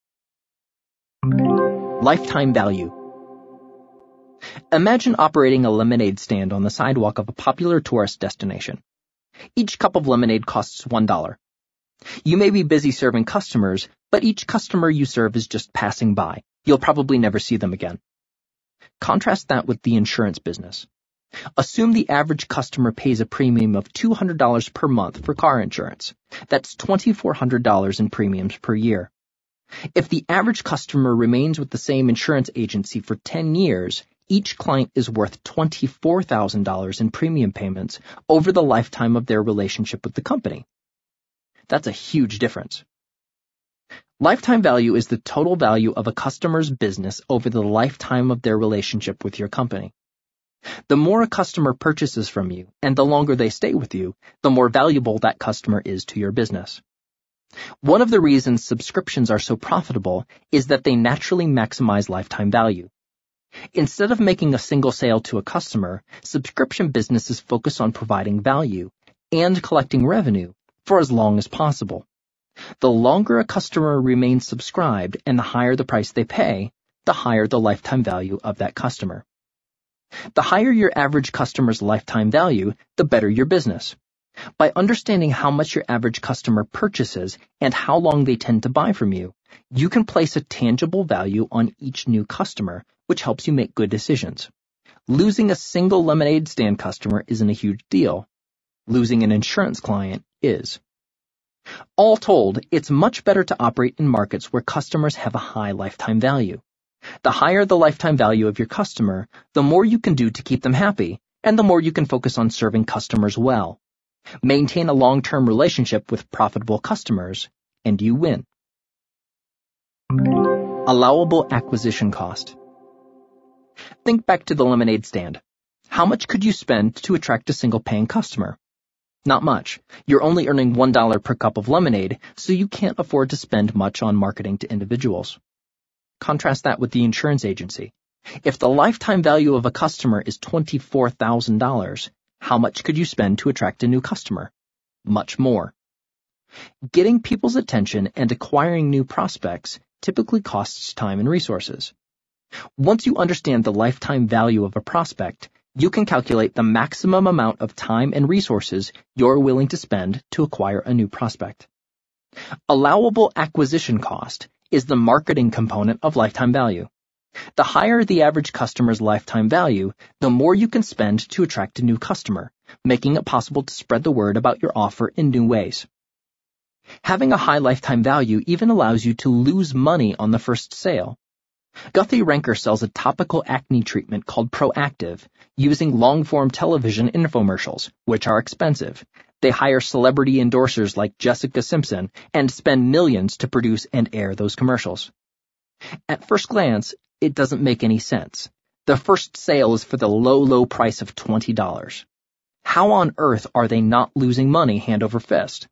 Lifetime value. Imagine operating a lemonade stand on the sidewalk of a popular tourist destination. Each cup of lemonade costs one dollar. You may be busy serving customers, but each customer you serve is just passing by. You'll probably never see them again. Contrast that with the insurance business. Assume the average customer pays a premium of two hundred dollars per month for car insurance. That's two thousand four hundred dollars in premiums per year. If the average customer remains with the same insurance agency for ten years, each client is worth twenty-four thousand dollars in premium payments over the lifetime of their relationship with the company. That's a huge difference. Lifetime value is the total value of a customer's business over the lifetime of their relationship with your company. The more a customer purchases from you and the longer they stay with you, the more valuable that customer is to your business. One of the reasons subscriptions are so profitable is that they naturally maximize lifetime value. Instead of making a single sale to a customer, subscription businesses focus on providing value and collecting revenue for as long as possible. The longer a customer remains subscribed and the higher the price they pay, the higher the lifetime value of that customer. The higher your average customer's lifetime value, the better your business. By understanding how much your average customer purchases and how long they tend to buy from you, you can place a tangible value on each new customer, which helps you make good decisions. Losing a single lemonade stand customer isn't a huge deal. Losing an insurance client is. All told, it's much better to operate in markets where customers have a high lifetime value. The higher the lifetime value of your customer, the more you can do to keep them happy, and the more you can focus on serving customers well. Maintain a long-term relationship with profitable customers, and you win. Allowable acquisition cost. Think back to the lemonade stand. How much could you spend to attract a single paying customer? Not much. You're only earning one dollar per cup of lemonade, so you can't afford to spend much on marketing to individuals. Contrast that with the insurance agency. If the lifetime value of a customer is twenty-four thousand dollars, how much could you spend to attract a new customer? Much more. Getting people's attention and acquiring new prospects typically costs time and resources. Once you understand the lifetime value of a prospect, you can calculate the maximum amount of time and resources you're willing to spend to acquire a new prospect. Allowable acquisition cost is the marketing component of lifetime value. The higher the average customer's lifetime value, the more you can spend to attract a new customer, making it possible to spread the word about your offer in new ways. Having a high lifetime value even allows you to lose money on the first sale. Guthy-Renker sells a topical acne treatment called Proactiv, using long-form television infomercials, which are expensive. They hire celebrity endorsers like Jessica Simpson and spend millions to produce and air those commercials. At first glance, it doesn't make any sense. The first sale is for the low, low price of twenty dollars. How on earth are they not losing money hand over fist?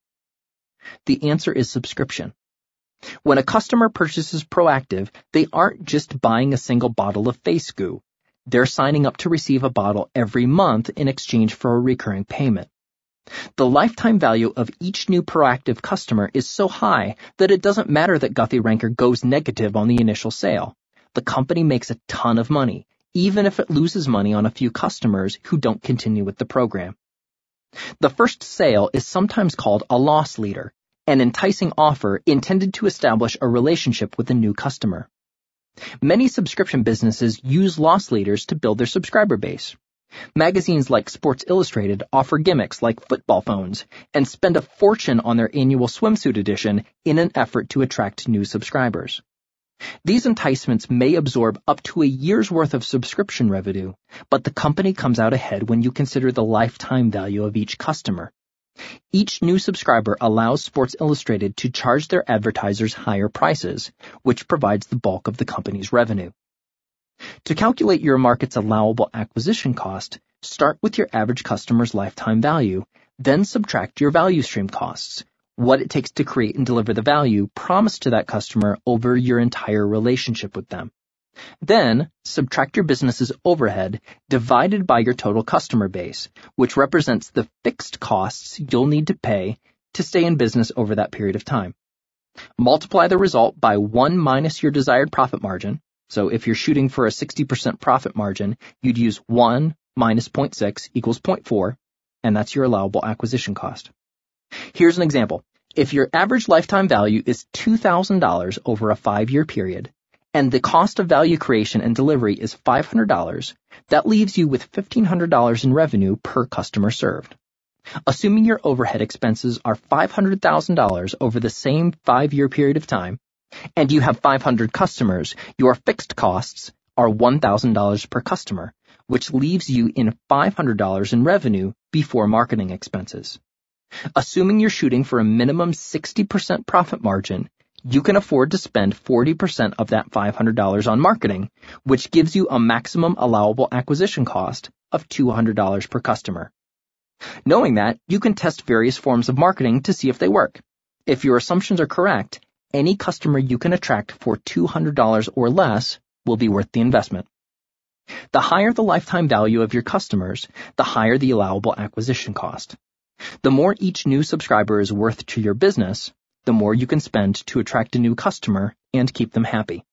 The answer is subscription. When a customer purchases Proactiv, they aren't just buying a single bottle of face goo. They're signing up to receive a bottle every month in exchange for a recurring payment. The lifetime value of each new Proactiv customer is so high that it doesn't matter that Guthy-Renker goes negative on the initial sale. The company makes a ton of money, even if it loses money on a few customers who don't continue with the program. The first sale is sometimes called a loss leader, an enticing offer intended to establish a relationship with a new customer. Many subscription businesses use loss leaders to build their subscriber base. Magazines like Sports Illustrated offer gimmicks like football phones and spend a fortune on their annual swimsuit edition in an effort to attract new subscribers. These enticements may absorb up to a year's worth of subscription revenue, but the company comes out ahead when you consider the lifetime value of each customer. Each new subscriber allows Sports Illustrated to charge their advertisers higher prices, which provides the bulk of the company's revenue. To calculate your market's allowable acquisition cost, start with your average customer's lifetime value, then subtract your value stream costs, what it takes to create and deliver the value promised to that customer over your entire relationship with them. Then, subtract your business's overhead divided by your total customer base, which represents the fixed costs you'll need to pay to stay in business over that period of time. Multiply the result by one minus your desired profit margin. So if you're shooting for a sixty percent profit margin, you'd use one minus zero point six equals zero point four, and that's your allowable acquisition cost. Here's an example. If your average lifetime value is two thousand dollars over a five-year period, and the cost of value creation and delivery is five hundred dollars, that leaves you with fifteen hundred dollars in revenue per customer served. Assuming your overhead expenses are five hundred thousand dollars over the same five-year period of time, and you have five hundred customers, your fixed costs are one thousand dollars per customer, which leaves you in five hundred dollars in revenue before marketing expenses. Assuming you're shooting for a minimum sixty percent profit margin, you can afford to spend forty percent of that five hundred dollars on marketing, which gives you a maximum allowable acquisition cost of two hundred dollars per customer. Knowing that, you can test various forms of marketing to see if they work. If your assumptions are correct, any customer you can attract for two hundred dollars or less will be worth the investment. The higher the lifetime value of your customers, the higher the allowable acquisition cost. The more each new subscriber is worth to your business, the more you can spend to attract a new customer and keep them happy.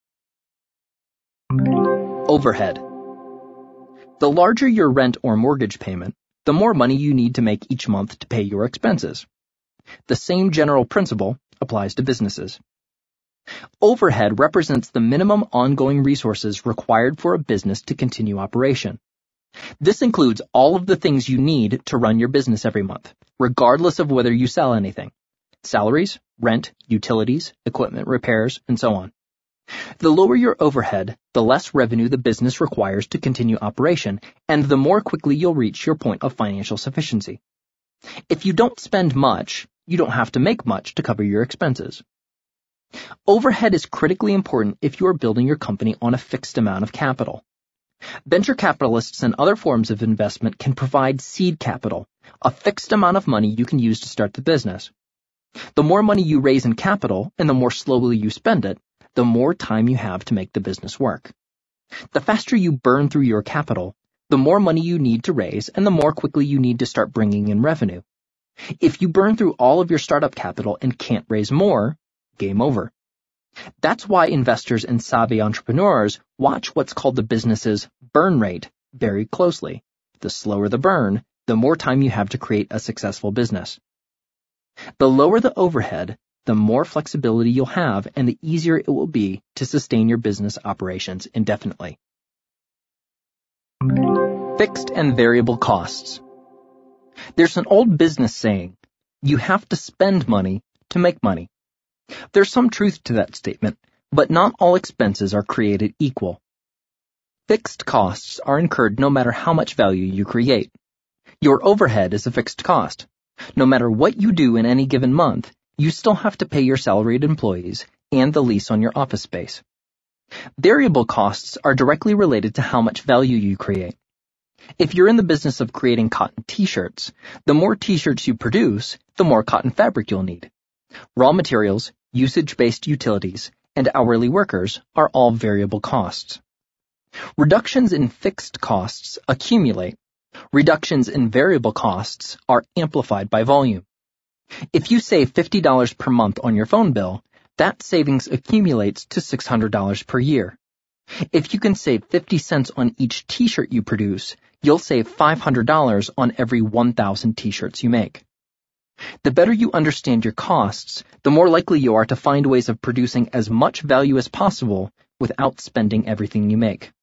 Overhead. The larger your rent or mortgage payment, the more money you need to make each month to pay your expenses. The same general principle applies to businesses. Overhead represents the minimum ongoing resources required for a business to continue operation. This includes all of the things you need to run your business every month, regardless of whether you sell anything. Salaries, rent, utilities, equipment repairs, and so on. The lower your overhead, the less revenue the business requires to continue operation, and the more quickly you'll reach your point of financial sufficiency. If you don't spend much, you don't have to make much to cover your expenses. Overhead is critically important if you are building your company on a fixed amount of capital. Venture capitalists and other forms of investment can provide seed capital, a fixed amount of money you can use to start the business. The more money you raise in capital and the more slowly you spend it, the more time you have to make the business work. The faster you burn through your capital, the more money you need to raise and the more quickly you need to start bringing in revenue. If you burn through all of your startup capital and can't raise more, game over. That's why investors and savvy entrepreneurs watch what's called the business's burn rate very closely. The slower the burn, the more time you have to create a successful business. The lower the overhead, the more flexibility you'll have and the easier it will be to sustain your business operations indefinitely. Fixed and variable costs. There's an old business saying, you have to spend money to make money. There's some truth to that statement, but not all expenses are created equal. Fixed costs are incurred no matter how much value you create. Your overhead is a fixed cost. No matter what you do in any given month, you still have to pay your salaried employees and the lease on your office space. Variable costs are directly related to how much value you create. If you're in the business of creating cotton t-shirts, the more t-shirts you produce, the more cotton fabric you'll need. Raw materials, usage-based utilities, and hourly workers are all variable costs. Reductions in fixed costs accumulate. Reductions in variable costs are amplified by volume. If you save fifty dollars per month on your phone bill, that savings accumulates to six hundred dollars per year. If you can save fifty cents on each t-shirt you produce, you'll save five hundred dollars on every one thousand t-shirts you make. The better you understand your costs, the more likely you are to find ways of producing as much value as possible without spending everything you make.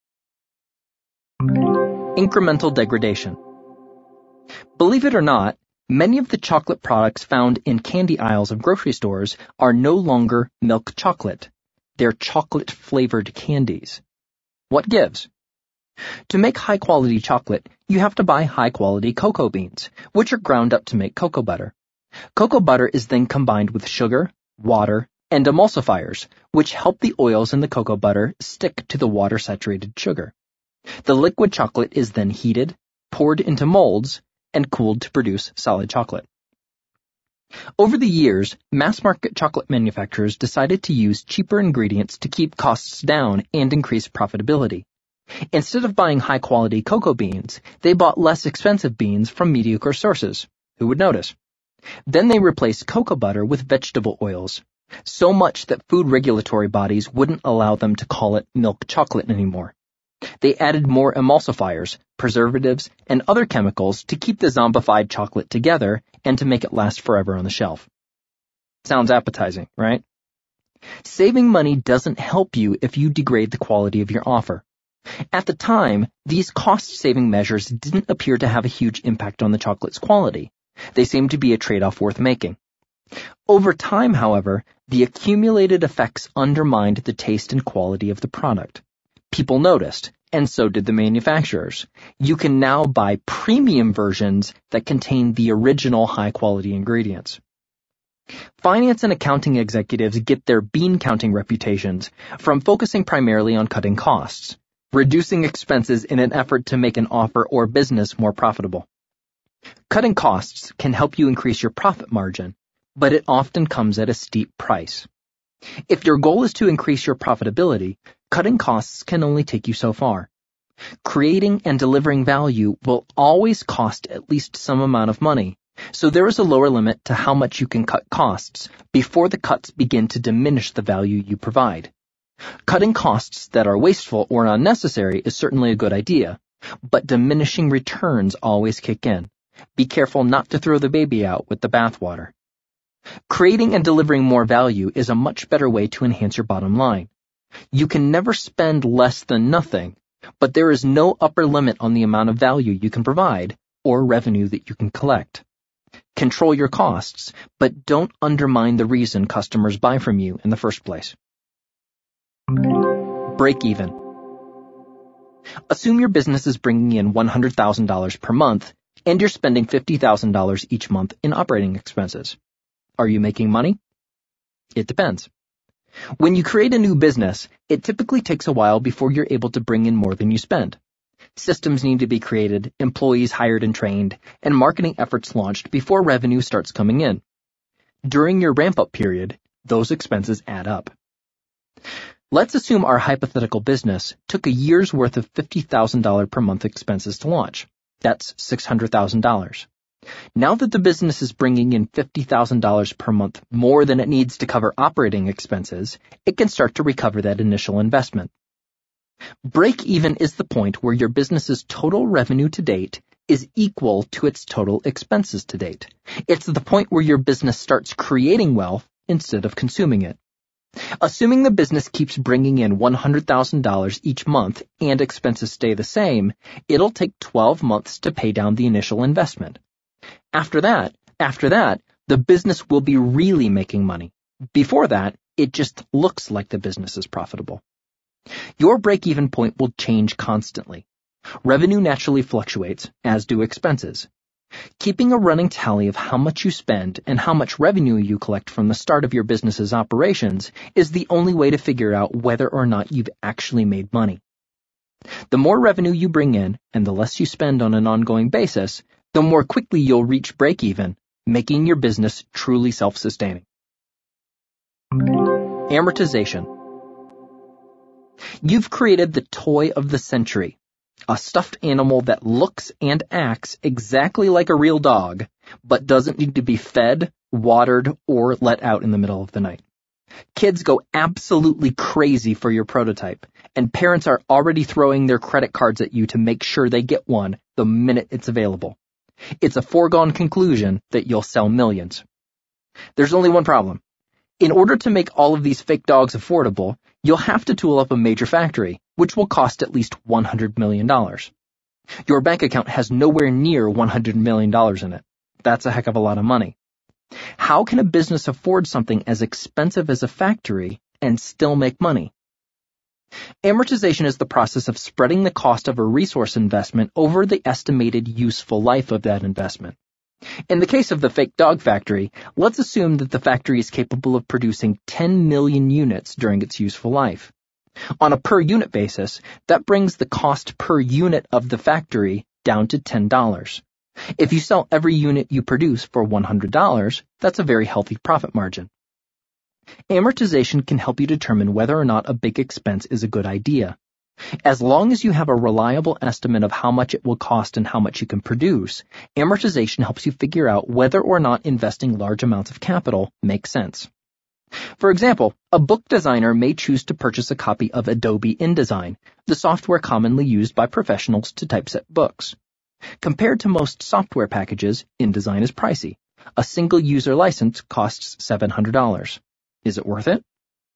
Incremental degradation. Believe it or not, many of the chocolate products found in candy aisles of grocery stores are no longer milk chocolate. They're chocolate-flavored candies. What gives? To make high-quality chocolate, you have to buy high-quality cocoa beans, which are ground up to make cocoa butter. Cocoa butter is then combined with sugar, water, and emulsifiers, which help the oils in the cocoa butter stick to the water-saturated sugar. The liquid chocolate is then heated, poured into molds, and cooled to produce solid chocolate. Over the years, mass-market chocolate manufacturers decided to use cheaper ingredients to keep costs down and increase profitability. Instead of buying high-quality cocoa beans, they bought less expensive beans from mediocre sources. Who would notice? Then they replaced cocoa butter with vegetable oils, so much that food regulatory bodies wouldn't allow them to call it milk chocolate anymore. They added more emulsifiers, preservatives, and other chemicals to keep the zombified chocolate together and to make it last forever on the shelf. Sounds appetizing, right? Saving money doesn't help you if you degrade the quality of your offer. At the time, these cost-saving measures didn't appear to have a huge impact on the chocolate's quality. They seemed to be a trade-off worth making. Over time, however, the accumulated effects undermined the taste and quality of the product. People noticed, and so did the manufacturers. You can now buy premium versions that contain the original high-quality ingredients. Finance and accounting executives get their bean counting reputations from focusing primarily on cutting costs, reducing expenses in an effort to make an offer or business more profitable. Cutting costs can help you increase your profit margin, but it often comes at a steep price. If your goal is to increase your profitability, cutting costs can only take you so far. Creating and delivering value will always cost at least some amount of money, so there is a lower limit to how much you can cut costs before the cuts begin to diminish the value you provide. Cutting costs that are wasteful or unnecessary is certainly a good idea, but diminishing returns always kick in. Be careful not to throw the baby out with the bathwater. Creating and delivering more value is a much better way to enhance your bottom line. You can never spend less than nothing, but there is no upper limit on the amount of value you can provide or revenue that you can collect. Control your costs, but don't undermine the reason customers buy from you in the first place. Break even. Assume your business is bringing in one hundred thousand dollars per month and you're spending fifty thousand dollars each month in operating expenses. Are you making money? It depends. When you create a new business, it typically takes a while before you're able to bring in more than you spend. Systems need to be created, employees hired and trained, and marketing efforts launched before revenue starts coming in. During your ramp-up period, those expenses add up. Let's assume our hypothetical business took a year's worth of fifty thousand dollars per month expenses to launch. That's six hundred thousand dollars. Now that the business is bringing in fifty thousand dollars per month more than it needs to cover operating expenses, it can start to recover that initial investment. Break even is the point where your business's total revenue to date is equal to its total expenses to date. It's the point where your business starts creating wealth instead of consuming it. Assuming the business keeps bringing in one hundred thousand dollars each month and expenses stay the same, it'll take twelve months to pay down the initial investment. After that, after that, the business will be really making money. Before that, it just looks like the business is profitable. Your break-even point will change constantly. Revenue naturally fluctuates, as do expenses. Keeping a running tally of how much you spend and how much revenue you collect from the start of your business's operations is the only way to figure out whether or not you've actually made money. The more revenue you bring in and the less you spend on an ongoing basis, the more quickly you'll reach break-even, making your business truly self-sustaining. Amortization. You've created the toy of the century, a stuffed animal that looks and acts exactly like a real dog, but doesn't need to be fed, watered, or let out in the middle of the night. Kids go absolutely crazy for your prototype, and parents are already throwing their credit cards at you to make sure they get one the minute it's available. It's a foregone conclusion that you'll sell millions. There's only one problem. In order to make all of these fake dogs affordable, you'll have to tool up a major factory, which will cost at least one hundred million dollars. Your bank account has nowhere near one hundred million dollars in it. That's a heck of a lot of money. How can a business afford something as expensive as a factory and still make money? Amortization is the process of spreading the cost of a resource investment over the estimated useful life of that investment. In the case of the fake dog factory, let's assume that the factory is capable of producing ten million units during its useful life. On a per unit basis, that brings the cost per unit of the factory down to ten dollars. If you sell every unit you produce for one hundred dollars, that's a very healthy profit margin. Amortization can help you determine whether or not a big expense is a good idea. As long as you have a reliable estimate of how much it will cost and how much you can produce, amortization helps you figure out whether or not investing large amounts of capital makes sense. For example, a book designer may choose to purchase a copy of Adobe InDesign, the software commonly used by professionals to typeset books. Compared to most software packages, InDesign is pricey. A single user license costs seven hundred dollars. Is it worth it?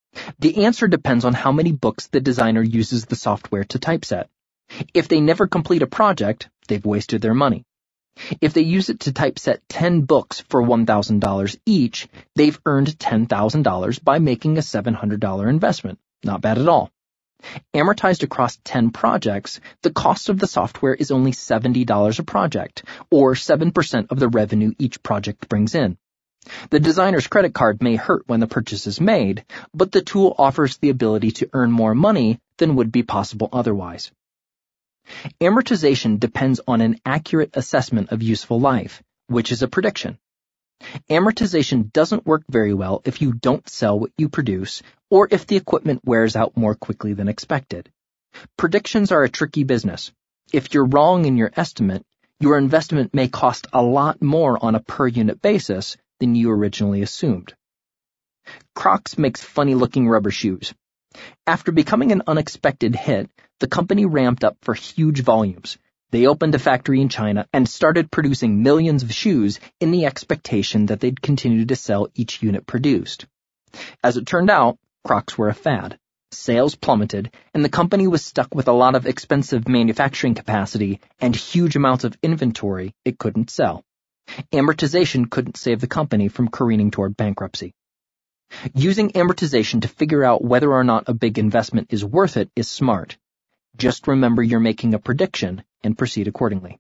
The answer depends on how many books the designer uses the software to typeset. If they never complete a project, they've wasted their money. If they use it to typeset ten books for one thousand dollars each, they've earned ten thousand dollars by making a seven hundred dollars investment. Not bad at all. Amortized across ten projects, the cost of the software is only seventy dollars a project, or seven percent of the revenue each project brings in. The designer's credit card may hurt when the purchase is made, but the tool offers the ability to earn more money than would be possible otherwise. Amortization depends on an accurate assessment of useful life, which is a prediction. Amortization doesn't work very well if you don't sell what you produce or if the equipment wears out more quickly than expected. Predictions are a tricky business. If you're wrong in your estimate, your investment may cost a lot more on a per-unit basis than you originally assumed. Crocs makes funny-looking rubber shoes. After becoming an unexpected hit, the company ramped up for huge volumes. They opened a factory in China and started producing millions of shoes in the expectation that they'd continue to sell each unit produced. As it turned out, Crocs were a fad. Sales plummeted, and the company was stuck with a lot of expensive manufacturing capacity and huge amounts of inventory it couldn't sell. Amortization couldn't save the company from careening toward bankruptcy. Using amortization to figure out whether or not a big investment is worth it is smart. Just remember you're making a prediction and proceed accordingly.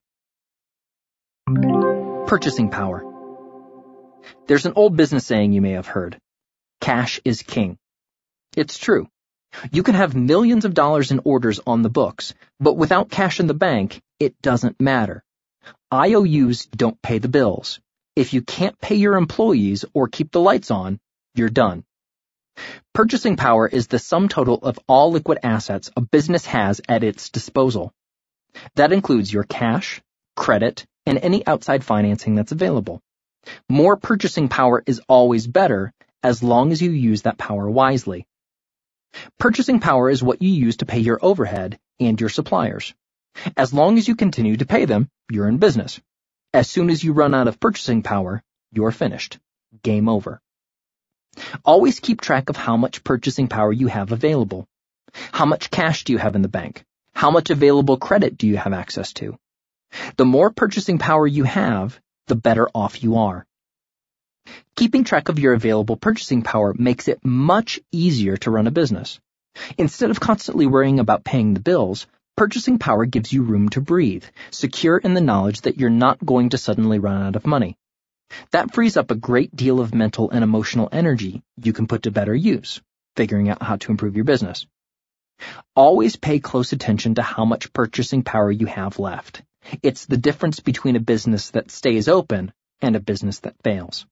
Purchasing power. There's an old business saying you may have heard. Cash is king. It's true. You can have millions of dollars in orders on the books, but without cash in the bank, it doesn't matter. I O Us don't pay the bills. If you can't pay your employees or keep the lights on, you're done. Purchasing power is the sum total of all liquid assets a business has at its disposal. That includes your cash, credit, and any outside financing that's available. More purchasing power is always better, as long as you use that power wisely. Purchasing power is what you use to pay your overhead and your suppliers. As long as you continue to pay them, you're in business. As soon as you run out of purchasing power, you're finished. Game over. Always keep track of how much purchasing power you have available. How much cash do you have in the bank? How much available credit do you have access to? The more purchasing power you have, the better off you are. Keeping track of your available purchasing power makes it much easier to run a business. Instead of constantly worrying about paying the bills, purchasing power gives you room to breathe, secure in the knowledge that you're not going to suddenly run out of money. That frees up a great deal of mental and emotional energy you can put to better use, figuring out how to improve your business. Always pay close attention to how much purchasing power you have left. It's the difference between a business that stays open and a business that fails.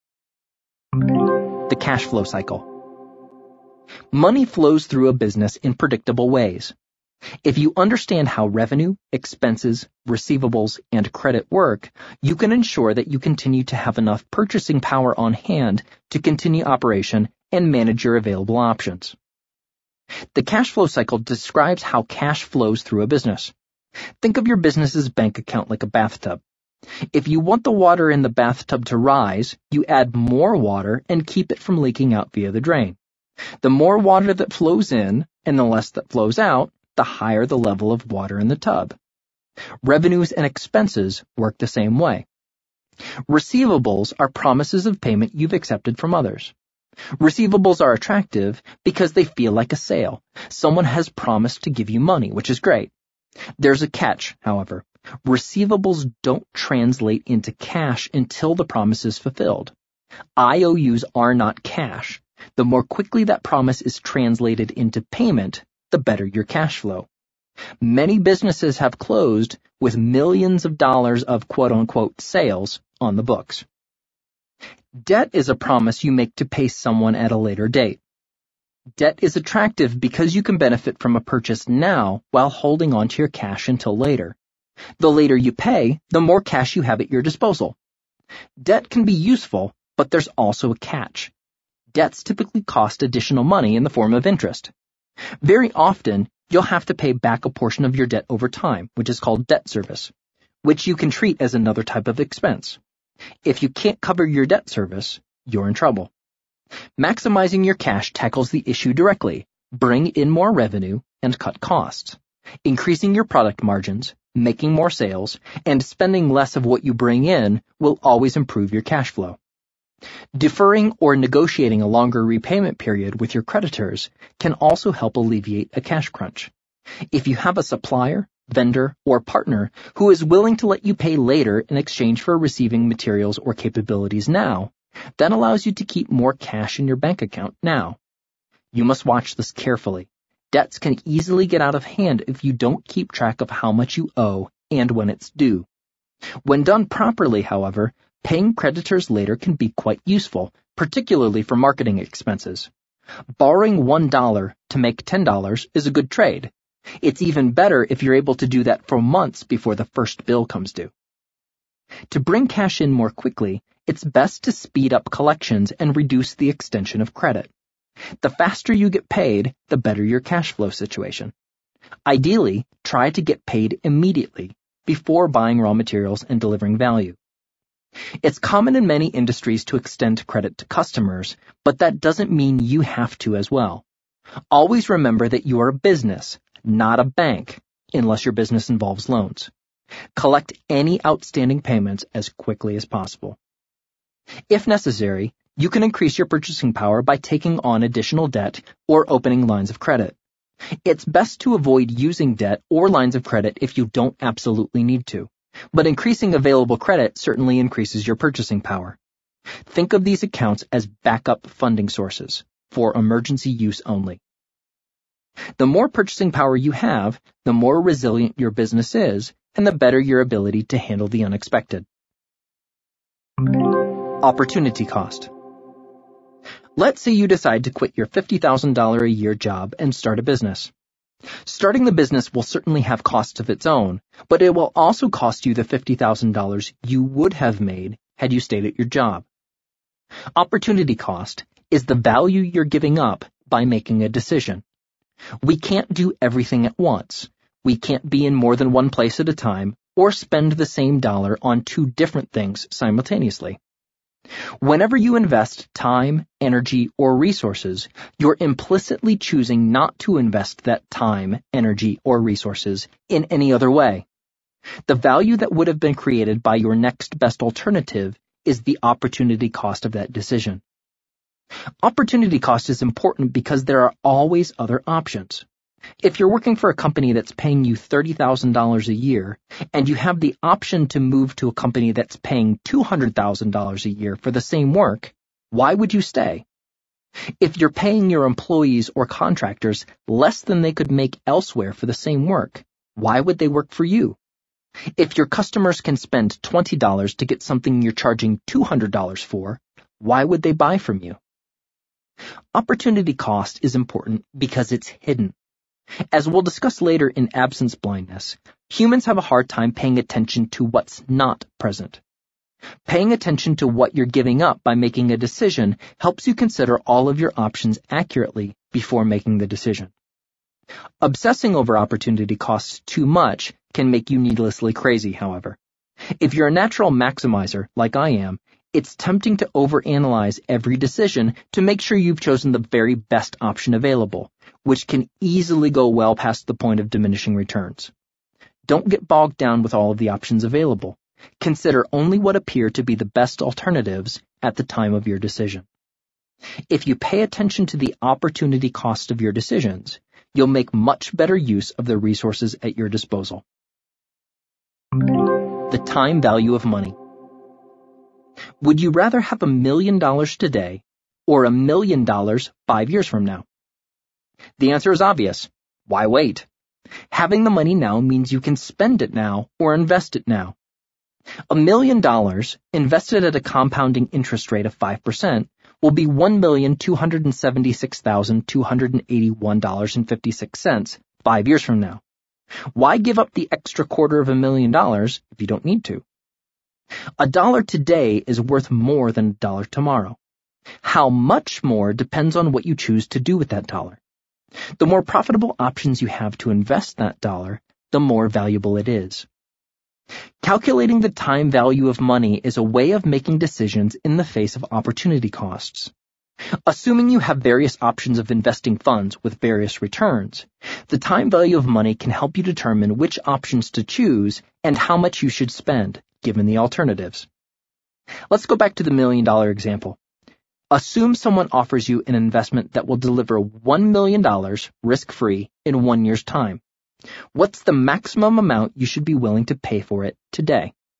The cash flow cycle. Money flows through a business in predictable ways. If you understand how revenue, expenses, receivables, and credit work, you can ensure that you continue to have enough purchasing power on hand to continue operation and manage your available options. The cash flow cycle describes how cash flows through a business. Think of your business's bank account like a bathtub. If you want the water in the bathtub to rise, you add more water and keep it from leaking out via the drain. The more water that flows in and the less that flows out, the higher the level of water in the tub. Revenues and expenses work the same way. Receivables are promises of payment you've accepted from others. Receivables are attractive because they feel like a sale. Someone has promised to give you money, which is great. There's a catch, however. Receivables don't translate into cash until the promise is fulfilled. I O Us are not cash. The more quickly that promise is translated into payment, the better your cash flow. Many businesses have closed with millions of dollars of quote-unquote sales on the books. Debt is a promise you make to pay someone at a later date. Debt is attractive because you can benefit from a purchase now while holding on to your cash until later. The later you pay, the more cash you have at your disposal. Debt can be useful, but there's also a catch. Debts typically cost additional money in the form of interest. Very often, you'll have to pay back a portion of your debt over time, which is called debt service, which you can treat as another type of expense. If you can't cover your debt service, you're in trouble. Maximizing your cash tackles the issue directly. Bring in more revenue and cut costs. Increasing your product margins, making more sales, and spending less of what you bring in will always improve your cash flow. Deferring or negotiating a longer repayment period with your creditors can also help alleviate a cash crunch. If you have a supplier, vendor, or partner who is willing to let you pay later in exchange for receiving materials or capabilities now, That allows you to keep more cash in your bank account now. You must watch this carefully. Debts can easily get out of hand if you don't keep track of how much you owe and when it's due. When done properly, however, paying creditors later can be quite useful, particularly for marketing expenses. Borrowing one dollar to make ten dollars is a good trade. It's even better if you're able to do that for months before the first bill comes due. To bring cash in more quickly, it's best to speed up collections and reduce the extension of credit. The faster you get paid, the better your cash flow situation. Ideally, try to get paid immediately before buying raw materials and delivering value. It's common in many industries to extend credit to customers, but that doesn't mean you have to as well. Always remember that you are a business, not a bank, unless your business involves loans. Collect any outstanding payments as quickly as possible. If necessary, you can increase your purchasing power by taking on additional debt or opening lines of credit. It's best to avoid using debt or lines of credit if you don't absolutely need to, but increasing available credit certainly increases your purchasing power. Think of these accounts as backup funding sources for emergency use only. The more purchasing power you have, the more resilient your business is, and the better your ability to handle the unexpected. Opportunity cost. Let's say you decide to quit your fifty thousand dollars a year job and start a business. Starting the business will certainly have costs of its own, but it will also cost you the fifty thousand dollars you would have made had you stayed at your job. Opportunity cost is the value you're giving up by making a decision. We can't do everything at once. We can't be in more than one place at a time or spend the same dollar on two different things simultaneously. Whenever you invest time, energy, or resources, you're implicitly choosing not to invest that time, energy, or resources in any other way. The value that would have been created by your next best alternative is the opportunity cost of that decision. Opportunity cost is important because there are always other options. If you're working for a company that's paying you thirty thousand dollars a year, and you have the option to move to a company that's paying two hundred thousand dollars a year for the same work, why would you stay? If you're paying your employees or contractors less than they could make elsewhere for the same work, why would they work for you? If your customers can spend twenty dollars to get something you're charging two hundred dollars for, why would they buy from you? Opportunity cost is important because it's hidden. As we'll discuss later in absence blindness, humans have a hard time paying attention to what's not present. Paying attention to what you're giving up by making a decision helps you consider all of your options accurately before making the decision. Obsessing over opportunity costs too much can make you needlessly crazy, however. If you're a natural maximizer, like I am, it's tempting to overanalyze every decision to make sure you've chosen the very best option available, which can easily go well past the point of diminishing returns. Don't get bogged down with all of the options available. Consider only what appear to be the best alternatives at the time of your decision. If you pay attention to the opportunity cost of your decisions, you'll make much better use of the resources at your disposal. The time value of money. Would you rather have a million dollars today or a million dollars five years from now? The answer is obvious. Why wait? Having the money now means you can spend it now or invest it now. A million dollars invested at a compounding interest rate of five percent will be one million two hundred seventy-six thousand two hundred eighty-one dollars and fifty-six cents five years from now. Why give up the extra quarter of a million dollars if you don't need to? A dollar today is worth more than a dollar tomorrow. How much more depends on what you choose to do with that dollar. The more profitable options you have to invest that dollar, the more valuable it is. Calculating the time value of money is a way of making decisions in the face of opportunity costs. Assuming you have various options of investing funds with various returns, the time value of money can help you determine which options to choose and how much you should spend, given the alternatives. Let's go back to the million dollar example. Assume someone offers you an investment that will deliver one million dollars risk-free in one year's time. What's the maximum amount you should be willing to pay for it today?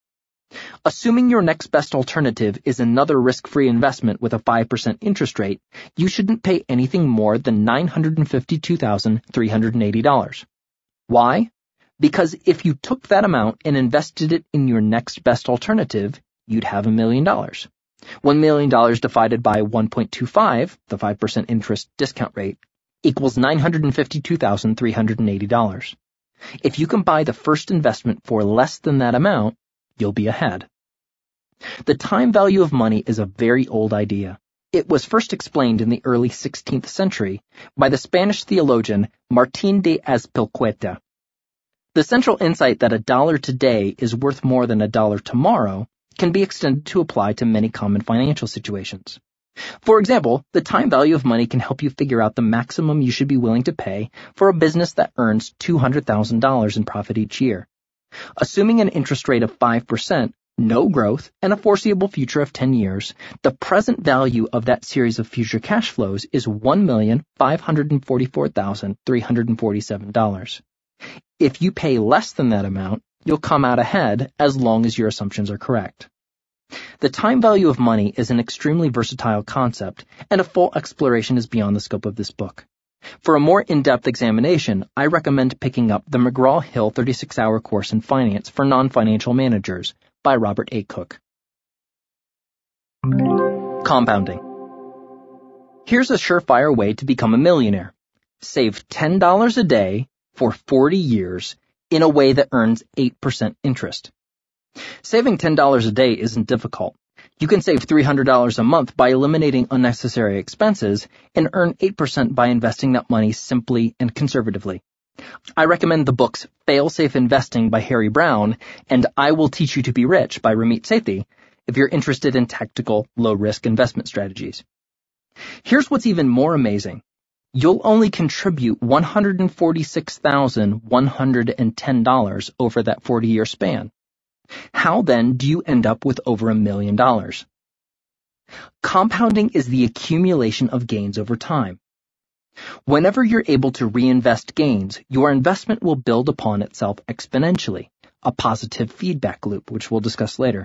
Assuming your next best alternative is another risk-free investment with a five percent interest rate, you shouldn't pay anything more than nine hundred fifty-two thousand three hundred eighty dollars. Why? Because if you took that amount and invested it in your next best alternative, you'd have a million dollars. One million dollars divided by one point two five, the five percent interest discount rate, equals nine hundred fifty-two thousand three hundred eighty dollars. If you can buy the first investment for less than that amount, you'll be ahead. The time value of money is a very old idea. It was first explained in the early sixteenth century by the Spanish theologian Martín de Azpilcueta. The central insight that a dollar today is worth more than a dollar tomorrow can be extended to apply to many common financial situations. For example, the time value of money can help you figure out the maximum you should be willing to pay for a business that earns two hundred thousand dollars in profit each year. Assuming an interest rate of five percent, no growth, and a foreseeable future of ten years, the present value of that series of future cash flows is one million five hundred forty-four thousand three hundred forty-seven dollars. If you pay less than that amount, you'll come out ahead as long as your assumptions are correct. The time value of money is an extremely versatile concept, and a full exploration is beyond the scope of this book. For a more in-depth examination, I recommend picking up the McGraw-Hill thirty-six hour course in finance for non-financial managers by Robert A. Cook. Compounding. Here's a surefire way to become a millionaire. Save ten dollars a day for forty years in a way that earns eight percent interest. Saving ten dollars a day isn't difficult. You can save three hundred dollars a month by eliminating unnecessary expenses and earn eight percent by investing that money simply and conservatively. I recommend the books Fail-Safe Investing by Harry Brown and I Will Teach You to Be Rich by Ramit Sethi if you're interested in tactical, low-risk investment strategies. Here's what's even more amazing. You'll only contribute one hundred forty-six thousand one hundred ten dollars over that forty-year span. How then do you end up with over a million dollars? Compounding is the accumulation of gains over time. Whenever you're able to reinvest gains, your investment will build upon itself exponentially, a positive feedback loop, which we'll discuss later.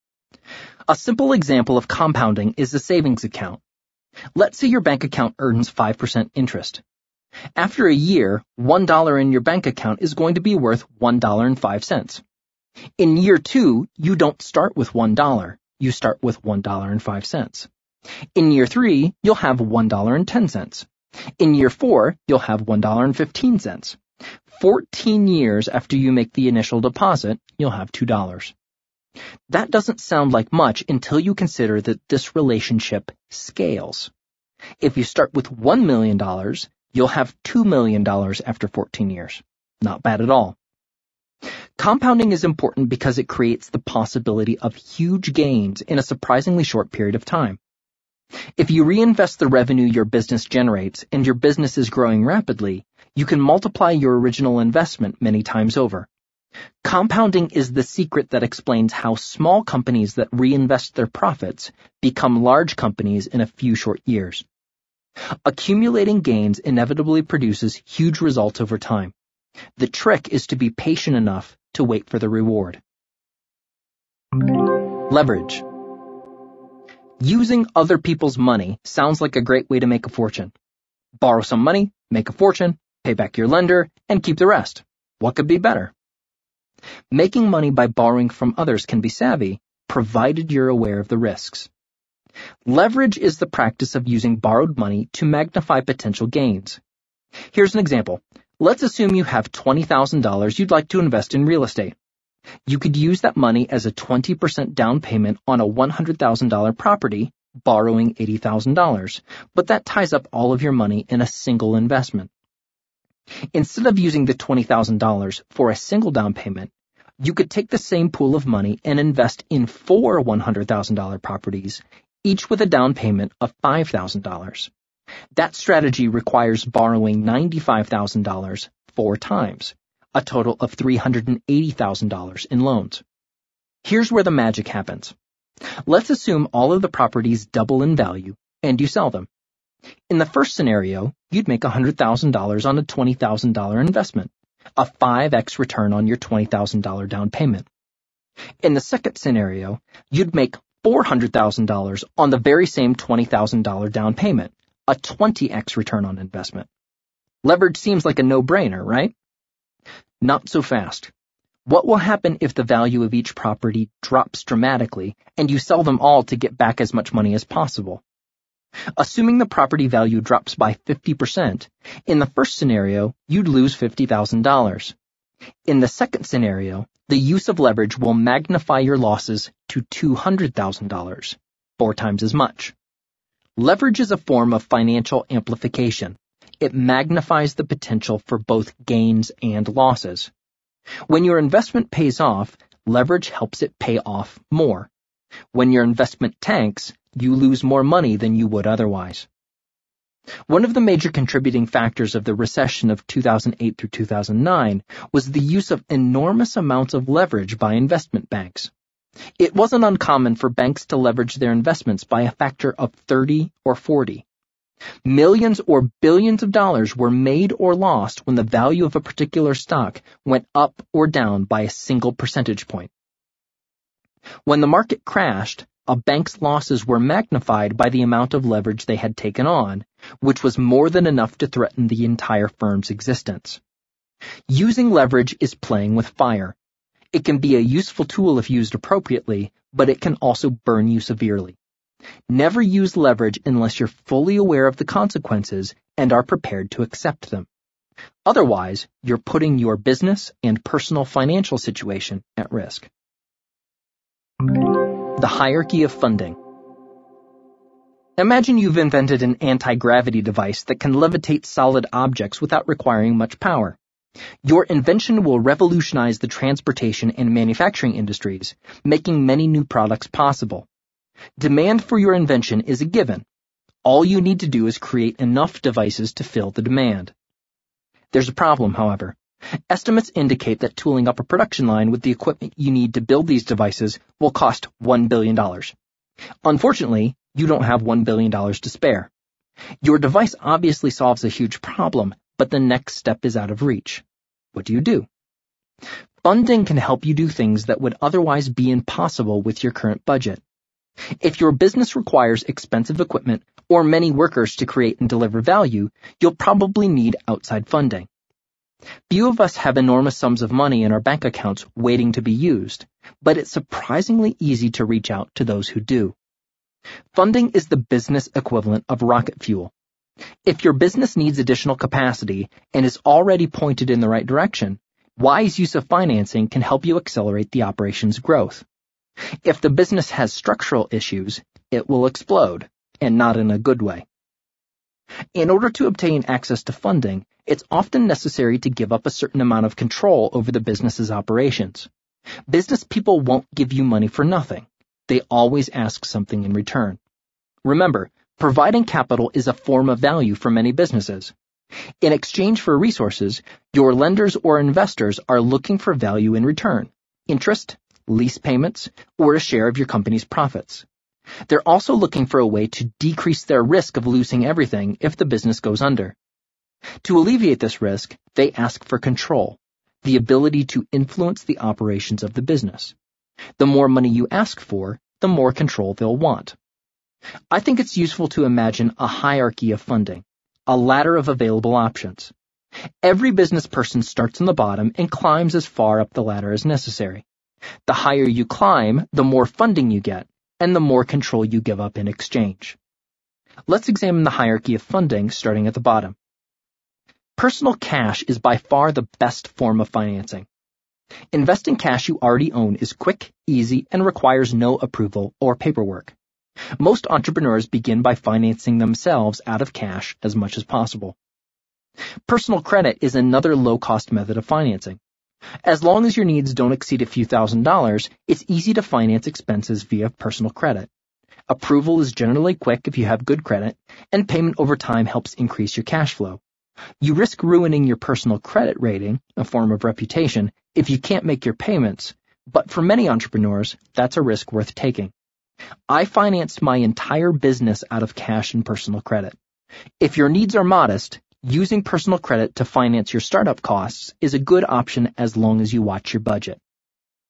A simple example of compounding is the savings account. Let's say your bank account earns five percent interest. After a year, one dollar in your bank account is going to be worth one dollar and five cents. In year two, you don't start with one dollar. You start with one dollar and five cents. In year three, you'll have one dollar and ten cents. In year four, you'll have one dollar and fifteen cents. fourteen years after you make the initial deposit, you'll have two dollars. That doesn't sound like much until you consider that this relationship scales. If you start with one million dollars, you'll have two million dollars after fourteen years. Not bad at all. Compounding is important because it creates the possibility of huge gains in a surprisingly short period of time. If you reinvest the revenue your business generates and your business is growing rapidly, you can multiply your original investment many times over. Compounding is the secret that explains how small companies that reinvest their profits become large companies in a few short years. Accumulating gains inevitably produces huge results over time. The trick is to be patient enough to wait for the reward. Leverage. Using other people's money sounds like a great way to make a fortune. Borrow some money, make a fortune, pay back your lender, and keep the rest. What could be better? Making money by borrowing from others can be savvy, provided you're aware of the risks. Leverage is the practice of using borrowed money to magnify potential gains. Here's an example. Let's assume you have twenty thousand dollars you'd like to invest in real estate. You could use that money as a twenty percent down payment on a one hundred thousand dollars property, borrowing eighty thousand dollars, but that ties up all of your money in a single investment. Instead of using the twenty thousand dollars for a single down payment, you could take the same pool of money and invest in four one hundred thousand dollars properties, each with a down payment of five thousand dollars. That strategy requires borrowing ninety-five thousand dollars four times, a total of three hundred eighty thousand dollars in loans. Here's where the magic happens. Let's assume all of the properties double in value and you sell them. In the first scenario, you'd make one hundred thousand dollars on a twenty thousand dollars investment, a five x return on your twenty thousand dollars down payment. In the second scenario, you'd make four hundred thousand dollars on the very same twenty thousand dollars down payment, a twenty x return on investment. Leverage seems like a no-brainer, right? Not so fast. What will happen if the value of each property drops dramatically and you sell them all to get back as much money as possible? Assuming the property value drops by fifty percent, in the first scenario, you'd lose fifty thousand dollars. In the second scenario, the use of leverage will magnify your losses to two hundred thousand dollars, four times as much. Leverage is a form of financial amplification. It magnifies the potential for both gains and losses. When your investment pays off, leverage helps it pay off more. When your investment tanks, you lose more money than you would otherwise. One of the major contributing factors of the recession of two thousand eight through two thousand nine was the use of enormous amounts of leverage by investment banks. It wasn't uncommon for banks to leverage their investments by a factor of thirty or forty. Millions or billions of dollars were made or lost when the value of a particular stock went up or down by a single percentage point. When the market crashed, a bank's losses were magnified by the amount of leverage they had taken on, which was more than enough to threaten the entire firm's existence. Using leverage is playing with fire. It can be a useful tool if used appropriately, but it can also burn you severely. Never use leverage unless you're fully aware of the consequences and are prepared to accept them. Otherwise, you're putting your business and personal financial situation at risk. The hierarchy of funding. Imagine you've invented an anti-gravity device that can levitate solid objects without requiring much power. Your invention will revolutionize the transportation and manufacturing industries, making many new products possible. Demand for your invention is a given. All you need to do is create enough devices to fill the demand. There's a problem, however. Estimates indicate that tooling up a production line with the equipment you need to build these devices will cost one billion dollars. Unfortunately, you don't have one billion dollars to spare. Your device obviously solves a huge problem, but the next step is out of reach. What do you do? Funding can help you do things that would otherwise be impossible with your current budget. If your business requires expensive equipment or many workers to create and deliver value, you'll probably need outside funding. Few of us have enormous sums of money in our bank accounts waiting to be used, but it's surprisingly easy to reach out to those who do. Funding is the business equivalent of rocket fuel. If your business needs additional capacity and is already pointed in the right direction, wise use of financing can help you accelerate the operation's growth. If the business has structural issues, it will explode, and not in a good way. In order to obtain access to funding, it's often necessary to give up a certain amount of control over the business's operations. Business people won't give you money for nothing. They always ask something in return. Remember, providing capital is a form of value for many businesses. In exchange for resources, your lenders or investors are looking for value in return, interest, lease payments, or a share of your company's profits. They're also looking for a way to decrease their risk of losing everything if the business goes under. To alleviate this risk, they ask for control, the ability to influence the operations of the business. The more money you ask for, the more control they'll want. I think it's useful to imagine a hierarchy of funding, a ladder of available options. Every business person starts on the bottom and climbs as far up the ladder as necessary. The higher you climb, the more funding you get, and the more control you give up in exchange. Let's examine the hierarchy of funding starting at the bottom. Personal cash is by far the best form of financing. Investing cash you already own is quick, easy, and requires no approval or paperwork. Most entrepreneurs begin by financing themselves out of cash as much as possible. Personal credit is another low-cost method of financing. As long as your needs don't exceed a few thousand dollars, it's easy to finance expenses via personal credit. Approval is generally quick if you have good credit, and payment over time helps increase your cash flow. You risk ruining your personal credit rating, a form of reputation, if you can't make your payments, but for many entrepreneurs, that's a risk worth taking. I financed my entire business out of cash and personal credit. If your needs are modest, using personal credit to finance your startup costs is a good option as long as you watch your budget.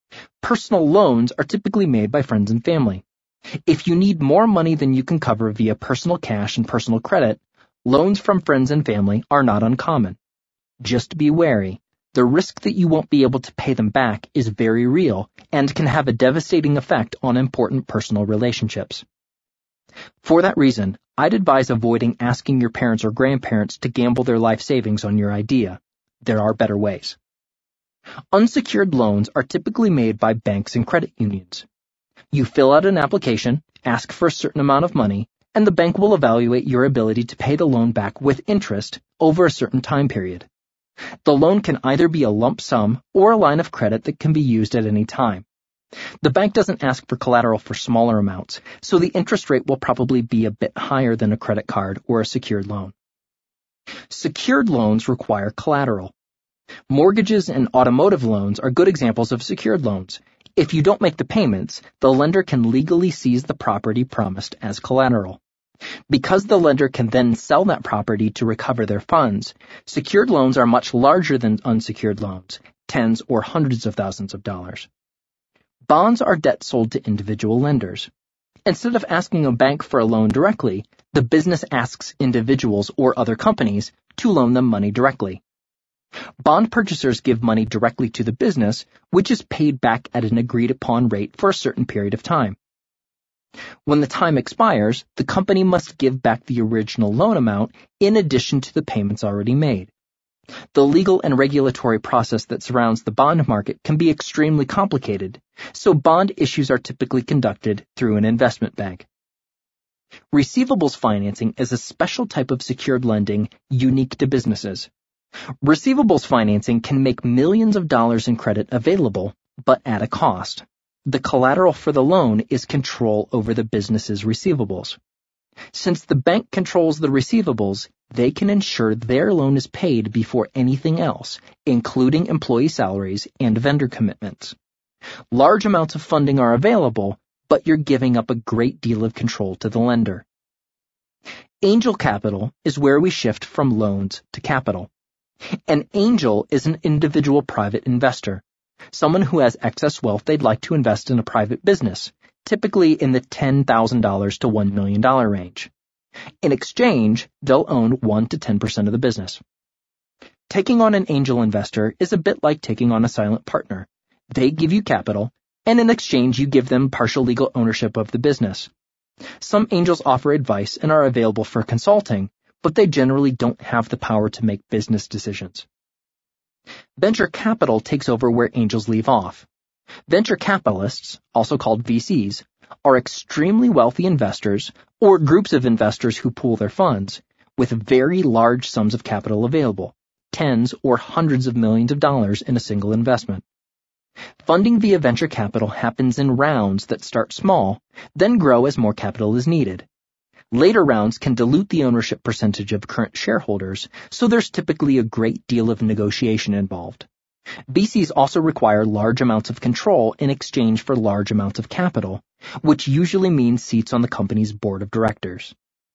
Personal loans are typically made by friends and family. If you need more money than you can cover via personal cash and personal credit, loans from friends and family are not uncommon. Just be wary. The risk that you won't be able to pay them back is very real and can have a devastating effect on important personal relationships. For that reason, I'd advise avoiding asking your parents or grandparents to gamble their life savings on your idea. There are better ways. Unsecured loans are typically made by banks and credit unions. You fill out an application, ask for a certain amount of money, and the bank will evaluate your ability to pay the loan back with interest over a certain time period. The loan can either be a lump sum or a line of credit that can be used at any time. The bank doesn't ask for collateral for smaller amounts, so the interest rate will probably be a bit higher than a credit card or a secured loan. Secured loans require collateral. Mortgages and automotive loans are good examples of secured loans. If you don't make the payments, the lender can legally seize the property promised as collateral. Because the lender can then sell that property to recover their funds, secured loans are much larger than unsecured loans, tens or hundreds of thousands of dollars. Bonds are debt sold to individual lenders. Instead of asking a bank for a loan directly, the business asks individuals or other companies to loan them money directly. Bond purchasers give money directly to the business, which is paid back at an agreed-upon rate for a certain period of time. When the time expires, the company must give back the original loan amount in addition to the payments already made. The legal and regulatory process that surrounds the bond market can be extremely complicated, so bond issues are typically conducted through an investment bank. Receivables financing is a special type of secured lending unique to businesses. Receivables financing can make millions of dollars in credit available, but at a cost. The collateral for the loan is control over the business's receivables. Since the bank controls the receivables, they can ensure their loan is paid before anything else, including employee salaries and vendor commitments. Large amounts of funding are available, but you're giving up a great deal of control to the lender. Angel capital is where we shift from loans to capital. An angel is an individual private investor, someone who has excess wealth they'd like to invest in a private business, typically in the ten thousand dollars to one million dollars range. In exchange, they'll own one to ten percent of the business. Taking on an angel investor is a bit like taking on a silent partner. They give you capital, and in exchange you give them partial legal ownership of the business. Some angels offer advice and are available for consulting, but they generally don't have the power to make business decisions. Venture capital takes over where angels leave off. Venture capitalists, also called V Cs, are extremely wealthy investors or groups of investors who pool their funds with very large sums of capital available, tens or hundreds of millions of dollars in a single investment. Funding via venture capital happens in rounds that start small, then grow as more capital is needed. Later rounds can dilute the ownership percentage of current shareholders, so there's typically a great deal of negotiation involved. V Cs also require large amounts of control in exchange for large amounts of capital, which usually means seats on the company's board of directors.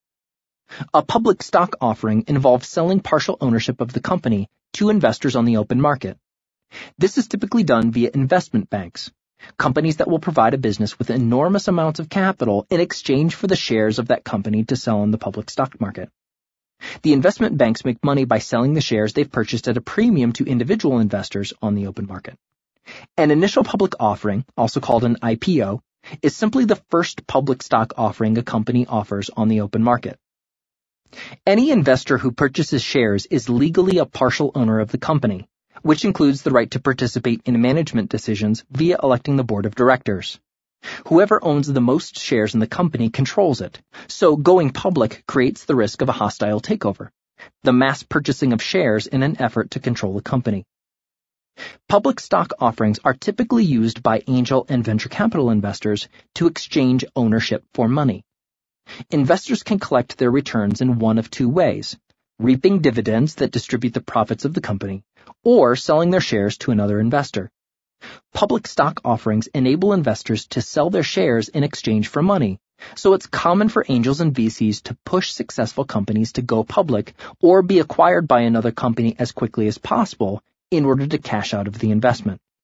A public stock offering involves selling partial ownership of the company to investors on the open market. This is typically done via investment banks, companies that will provide a business with enormous amounts of capital in exchange for the shares of that company to sell in the public stock market. The investment banks make money by selling the shares they've purchased at a premium to individual investors on the open market. An initial public offering, also called an I P O, is simply the first public stock offering a company offers on the open market. Any investor who purchases shares is legally a partial owner of the company, which includes the right to participate in management decisions via electing the board of directors. Whoever owns the most shares in the company controls it, so going public creates the risk of a hostile takeover, the mass purchasing of shares in an effort to control the company. Public stock offerings are typically used by angel and venture capital investors to exchange ownership for money. Investors can collect their returns in one of two ways: reaping dividends that distribute the profits of the company, or selling their shares to another investor. Public stock offerings enable investors to sell their shares in exchange for money, so it's common for angels and V Cs to push successful companies to go public or be acquired by another company as quickly as possible in order to cash out of the investment.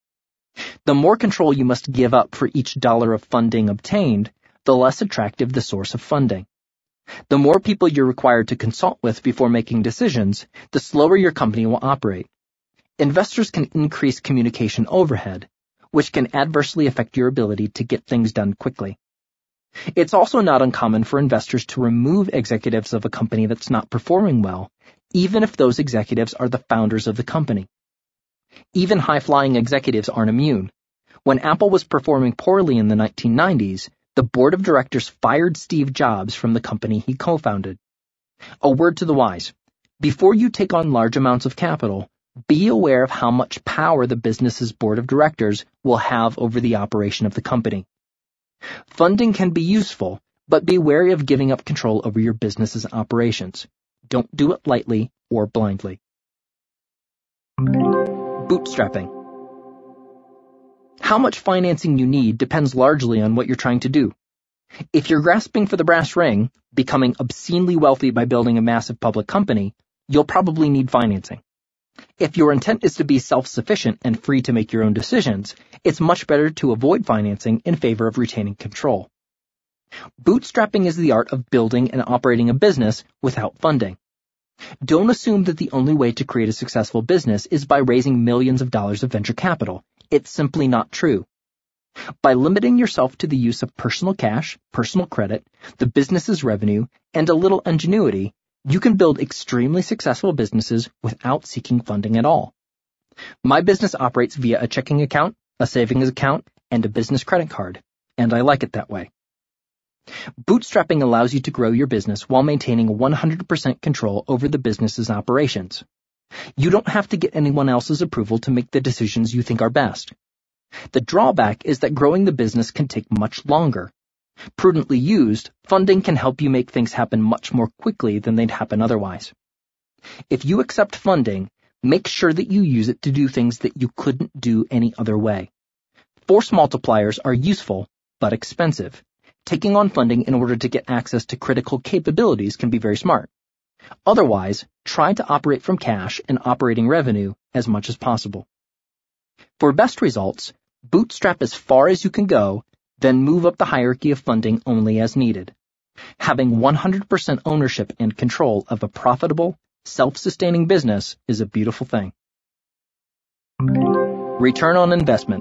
The more control you must give up for each dollar of funding obtained, the less attractive the source of funding. The more people you're required to consult with before making decisions, the slower your company will operate. Investors can increase communication overhead, which can adversely affect your ability to get things done quickly. It's also not uncommon for investors to remove executives of a company that's not performing well, even if those executives are the founders of the company. Even high-flying executives aren't immune. When Apple was performing poorly in the nineteen nineties, the board of directors fired Steve Jobs from the company he co-founded. A word to the wise: before you take on large amounts of capital, be aware of how much power the business's board of directors will have over the operation of the company. Funding can be useful, but be wary of giving up control over your business's operations. Don't do it lightly or blindly. Bootstrapping. How much financing you need depends largely on what you're trying to do. If you're grasping for the brass ring, becoming obscenely wealthy by building a massive public company, you'll probably need financing. If your intent is to be self-sufficient and free to make your own decisions, it's much better to avoid financing in favor of retaining control. Bootstrapping is the art of building and operating a business without funding. Don't assume that the only way to create a successful business is by raising millions of dollars of venture capital. It's simply not true. By limiting yourself to the use of personal cash, personal credit, the business's revenue, and a little ingenuity, you can build extremely successful businesses without seeking funding at all. My business operates via a checking account, a savings account, and a business credit card, and I like it that way. Bootstrapping allows you to grow your business while maintaining one hundred percent control over the business's operations. You don't have to get anyone else's approval to make the decisions you think are best. The drawback is that growing the business can take much longer. Prudently used, funding can help you make things happen much more quickly than they'd happen otherwise. If you accept funding, make sure that you use it to do things that you couldn't do any other way. Force multipliers are useful, but expensive. Taking on funding in order to get access to critical capabilities can be very smart. Otherwise, try to operate from cash and operating revenue as much as possible. For best results, bootstrap as far as you can go, then move up the hierarchy of funding only as needed. Having one hundred percent ownership and control of a profitable, self-sustaining business is a beautiful thing. Return on investment.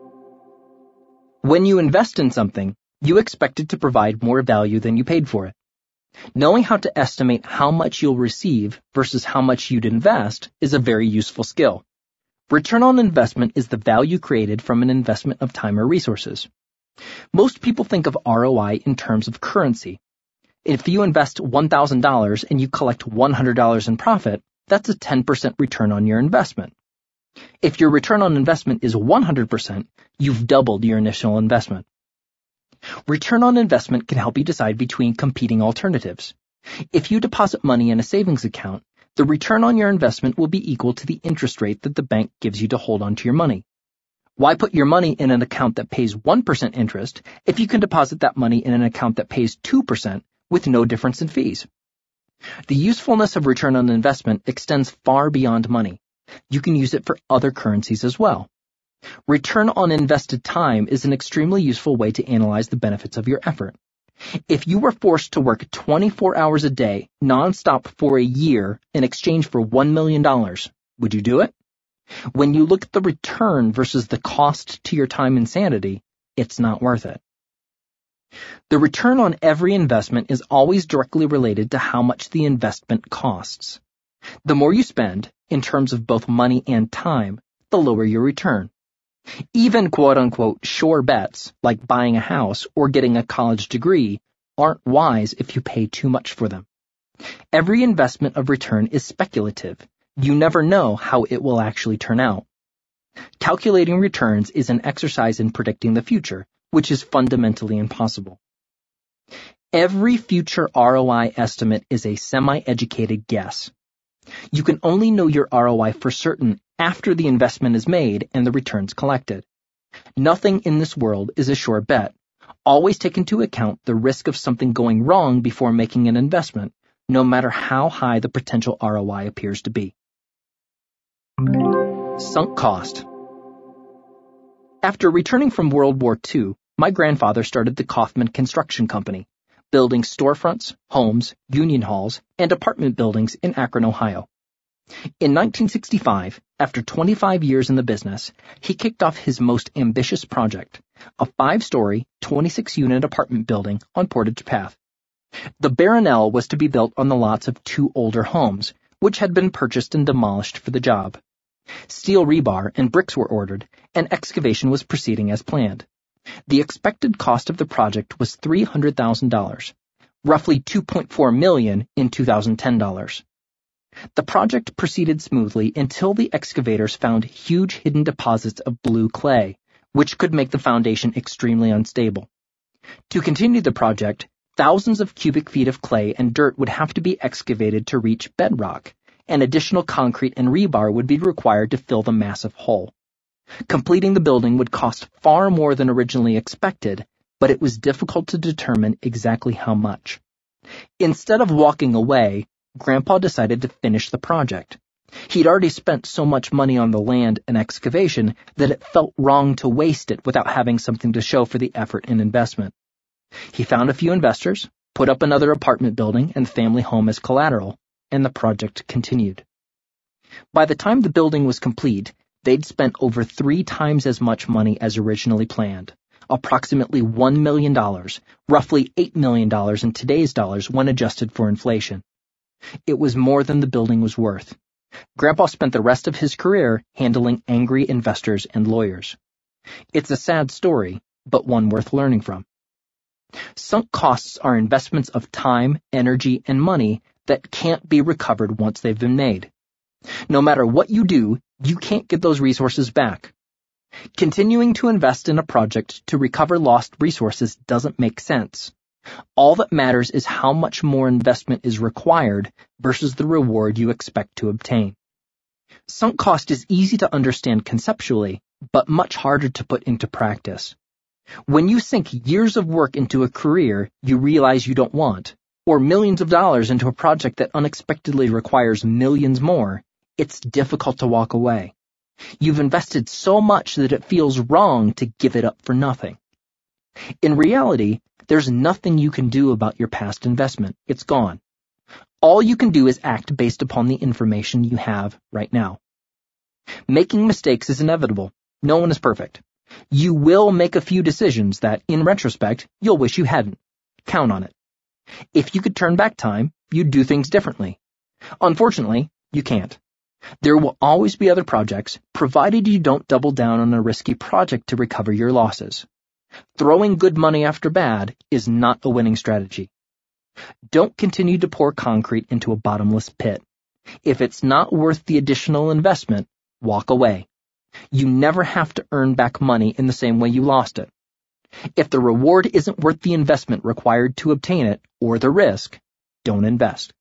When you invest in something, you expect it to provide more value than you paid for it. Knowing how to estimate how much you'll receive versus how much you'd invest is a very useful skill. Return on investment is the value created from an investment of time or resources. Most people think of R O I in terms of currency. If you invest one thousand dollars and you collect one hundred dollars in profit, that's a ten percent return on your investment. If your return on investment is one hundred percent, you've doubled your initial investment. Return on investment can help you decide between competing alternatives. If you deposit money in a savings account, the return on your investment will be equal to the interest rate that the bank gives you to hold onto your money. Why put your money in an account that pays one percent interest if you can deposit that money in an account that pays two percent with no difference in fees? The usefulness of return on investment extends far beyond money. You can use it for other currencies as well. Return on invested time is an extremely useful way to analyze the benefits of your effort. If you were forced to work twenty-four hours a day, nonstop for a year in exchange for one million dollars, would you do it? When you look at the return versus the cost to your time and sanity, it's not worth it. The return on every investment is always directly related to how much the investment costs. The more you spend, in terms of both money and time, the lower your return. Even quote-unquote sure bets, like buying a house or getting a college degree, aren't wise if you pay too much for them. Every investment of return is speculative. You never know how it will actually turn out. Calculating returns is an exercise in predicting the future, which is fundamentally impossible. Every future R O I estimate is a semi-educated guess. You can only know your R O I for certain after the investment is made and the returns collected. Nothing in this world is a sure bet. Always take into account the risk of something going wrong before making an investment, no matter how high the potential R O I appears to be. Sunk cost. After returning from World War Two, my grandfather started the Kaufman Construction Company, building storefronts, homes, union halls, and apartment buildings in Akron, Ohio. In nineteen sixty-five, after twenty-five years in the business, he kicked off his most ambitious project, a five-story, twenty-six unit apartment building on Portage Path. The Barronelle was to be built on the lots of two older homes, which had been purchased and demolished for the job. Steel rebar and bricks were ordered, and excavation was proceeding as planned. The expected cost of the project was three hundred thousand dollars, roughly two point four million dollars in two thousand ten dollars. The project proceeded smoothly until the excavators found huge hidden deposits of blue clay, which could make the foundation extremely unstable. To continue the project, thousands of cubic feet of clay and dirt would have to be excavated to reach bedrock, and additional concrete and rebar would be required to fill the massive hole. Completing the building would cost far more than originally expected, but it was difficult to determine exactly how much. Instead of walking away, Grandpa decided to finish the project. He'd already spent so much money on the land and excavation that it felt wrong to waste it without having something to show for the effort and investment. He found a few investors, put up another apartment building and family home as collateral, and the project continued. By the time the building was complete, they'd spent over three times as much money as originally planned, approximately one million dollars, roughly eight million dollars in today's dollars when adjusted for inflation. It was more than the building was worth. Grandpa spent the rest of his career handling angry investors and lawyers. It's a sad story, but one worth learning from. Sunk costs are investments of time, energy, and money that can't be recovered once they've been made. No matter what you do, you can't get those resources back. Continuing to invest in a project to recover lost resources doesn't make sense. All that matters is how much more investment is required versus the reward you expect to obtain. Sunk cost is easy to understand conceptually, but much harder to put into practice. When you sink years of work into a career you realize you don't want, or millions of dollars into a project that unexpectedly requires millions more, it's difficult to walk away. You've invested so much that it feels wrong to give it up for nothing. In reality, there's nothing you can do about your past investment. It's gone. All you can do is act based upon the information you have right now. Making mistakes is inevitable. No one is perfect. You will make a few decisions that, in retrospect, you'll wish you hadn't. Count on it. If you could turn back time, you'd do things differently. Unfortunately, you can't. There will always be other projects, provided you don't double down on a risky project to recover your losses. Throwing good money after bad is not a winning strategy. Don't continue to pour concrete into a bottomless pit. If it's not worth the additional investment, walk away. You never have to earn back money in the same way you lost it. If the reward isn't worth the investment required to obtain it, or the risk, don't invest.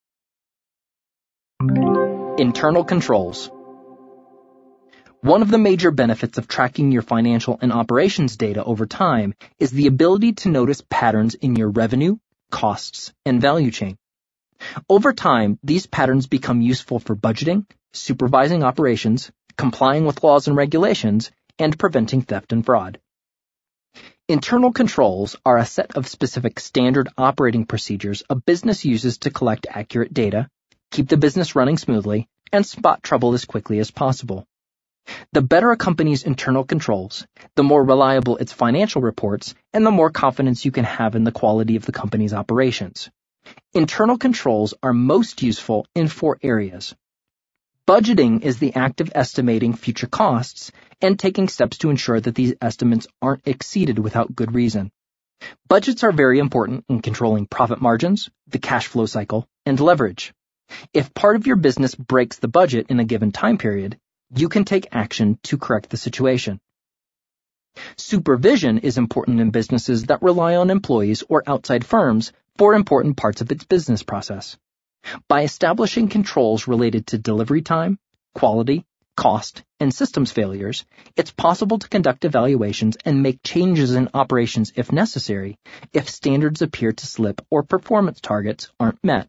Internal controls. One of the major benefits of tracking your financial and operations data over time is the ability to notice patterns in your revenue, costs, and value chain. Over time, these patterns become useful for budgeting, supervising operations, complying with laws and regulations, and preventing theft and fraud. Internal controls are a set of specific standard operating procedures a business uses to collect accurate data, keep the business running smoothly, and spot trouble as quickly as possible. The better a company's internal controls, the more reliable its financial reports, and the more confidence you can have in the quality of the company's operations. Internal controls are most useful in four areas. Budgeting is the act of estimating future costs and taking steps to ensure that these estimates aren't exceeded without good reason. Budgets are very important in controlling profit margins, the cash flow cycle, and leverage. If part of your business breaks the budget in a given time period, you can take action to correct the situation. Supervision is important in businesses that rely on employees or outside firms for important parts of its business process. By establishing controls related to delivery time, quality, cost, and systems failures, it's possible to conduct evaluations and make changes in operations if necessary if standards appear to slip or performance targets aren't met.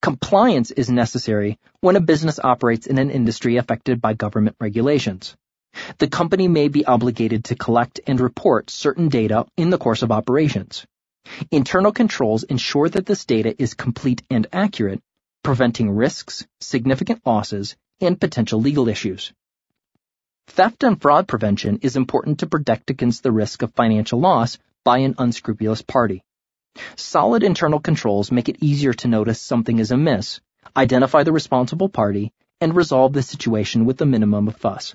Compliance is necessary when a business operates in an industry affected by government regulations. The company may be obligated to collect and report certain data in the course of operations. Internal controls ensure that this data is complete and accurate, preventing risks, significant losses, and potential legal issues. Theft and fraud prevention is important to protect against the risk of financial loss by an unscrupulous party. Solid internal controls make it easier to notice something is amiss, identify the responsible party, and resolve the situation with a minimum of fuss.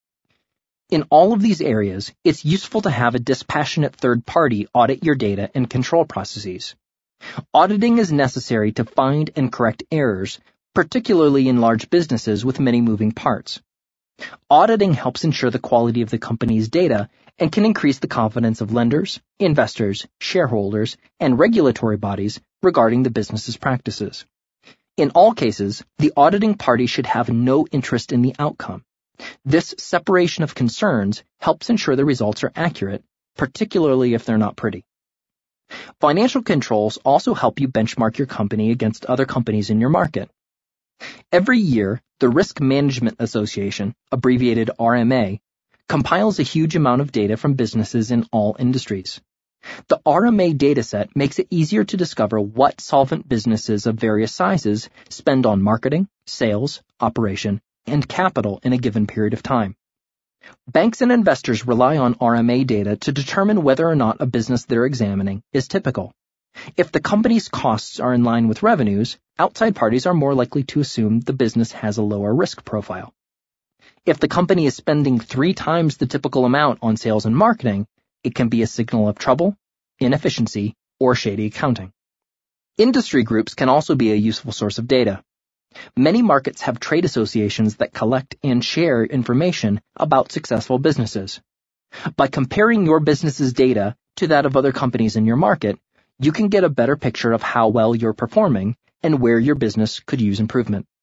In all of these areas, it's useful to have a dispassionate third party audit your data and control processes. Auditing is necessary to find and correct errors, particularly in large businesses with many moving parts. Auditing helps ensure the quality of the company's data and can increase the confidence of lenders, investors, shareholders, and regulatory bodies regarding the business's practices. In all cases, the auditing party should have no interest in the outcome. This separation of concerns helps ensure the results are accurate, particularly if they're not pretty. Financial controls also help you benchmark your company against other companies in your market. Every year, the Risk Management Association, abbreviated R M A, compiles a huge amount of data from businesses in all industries. The R M A dataset makes it easier to discover what solvent businesses of various sizes spend on marketing, sales, operation, and capital in a given period of time. Banks and investors rely on R M A data to determine whether or not a business they're examining is typical. If the company's costs are in line with revenues, outside parties are more likely to assume the business has a lower risk profile. If the company is spending three times the typical amount on sales and marketing, it can be a signal of trouble, inefficiency, or shady accounting. Industry groups can also be a useful source of data. Many markets have trade associations that collect and share information about successful businesses. By comparing your business's data to that of other companies in your market, you can get a better picture of how well you're performing and where your business could use improvement.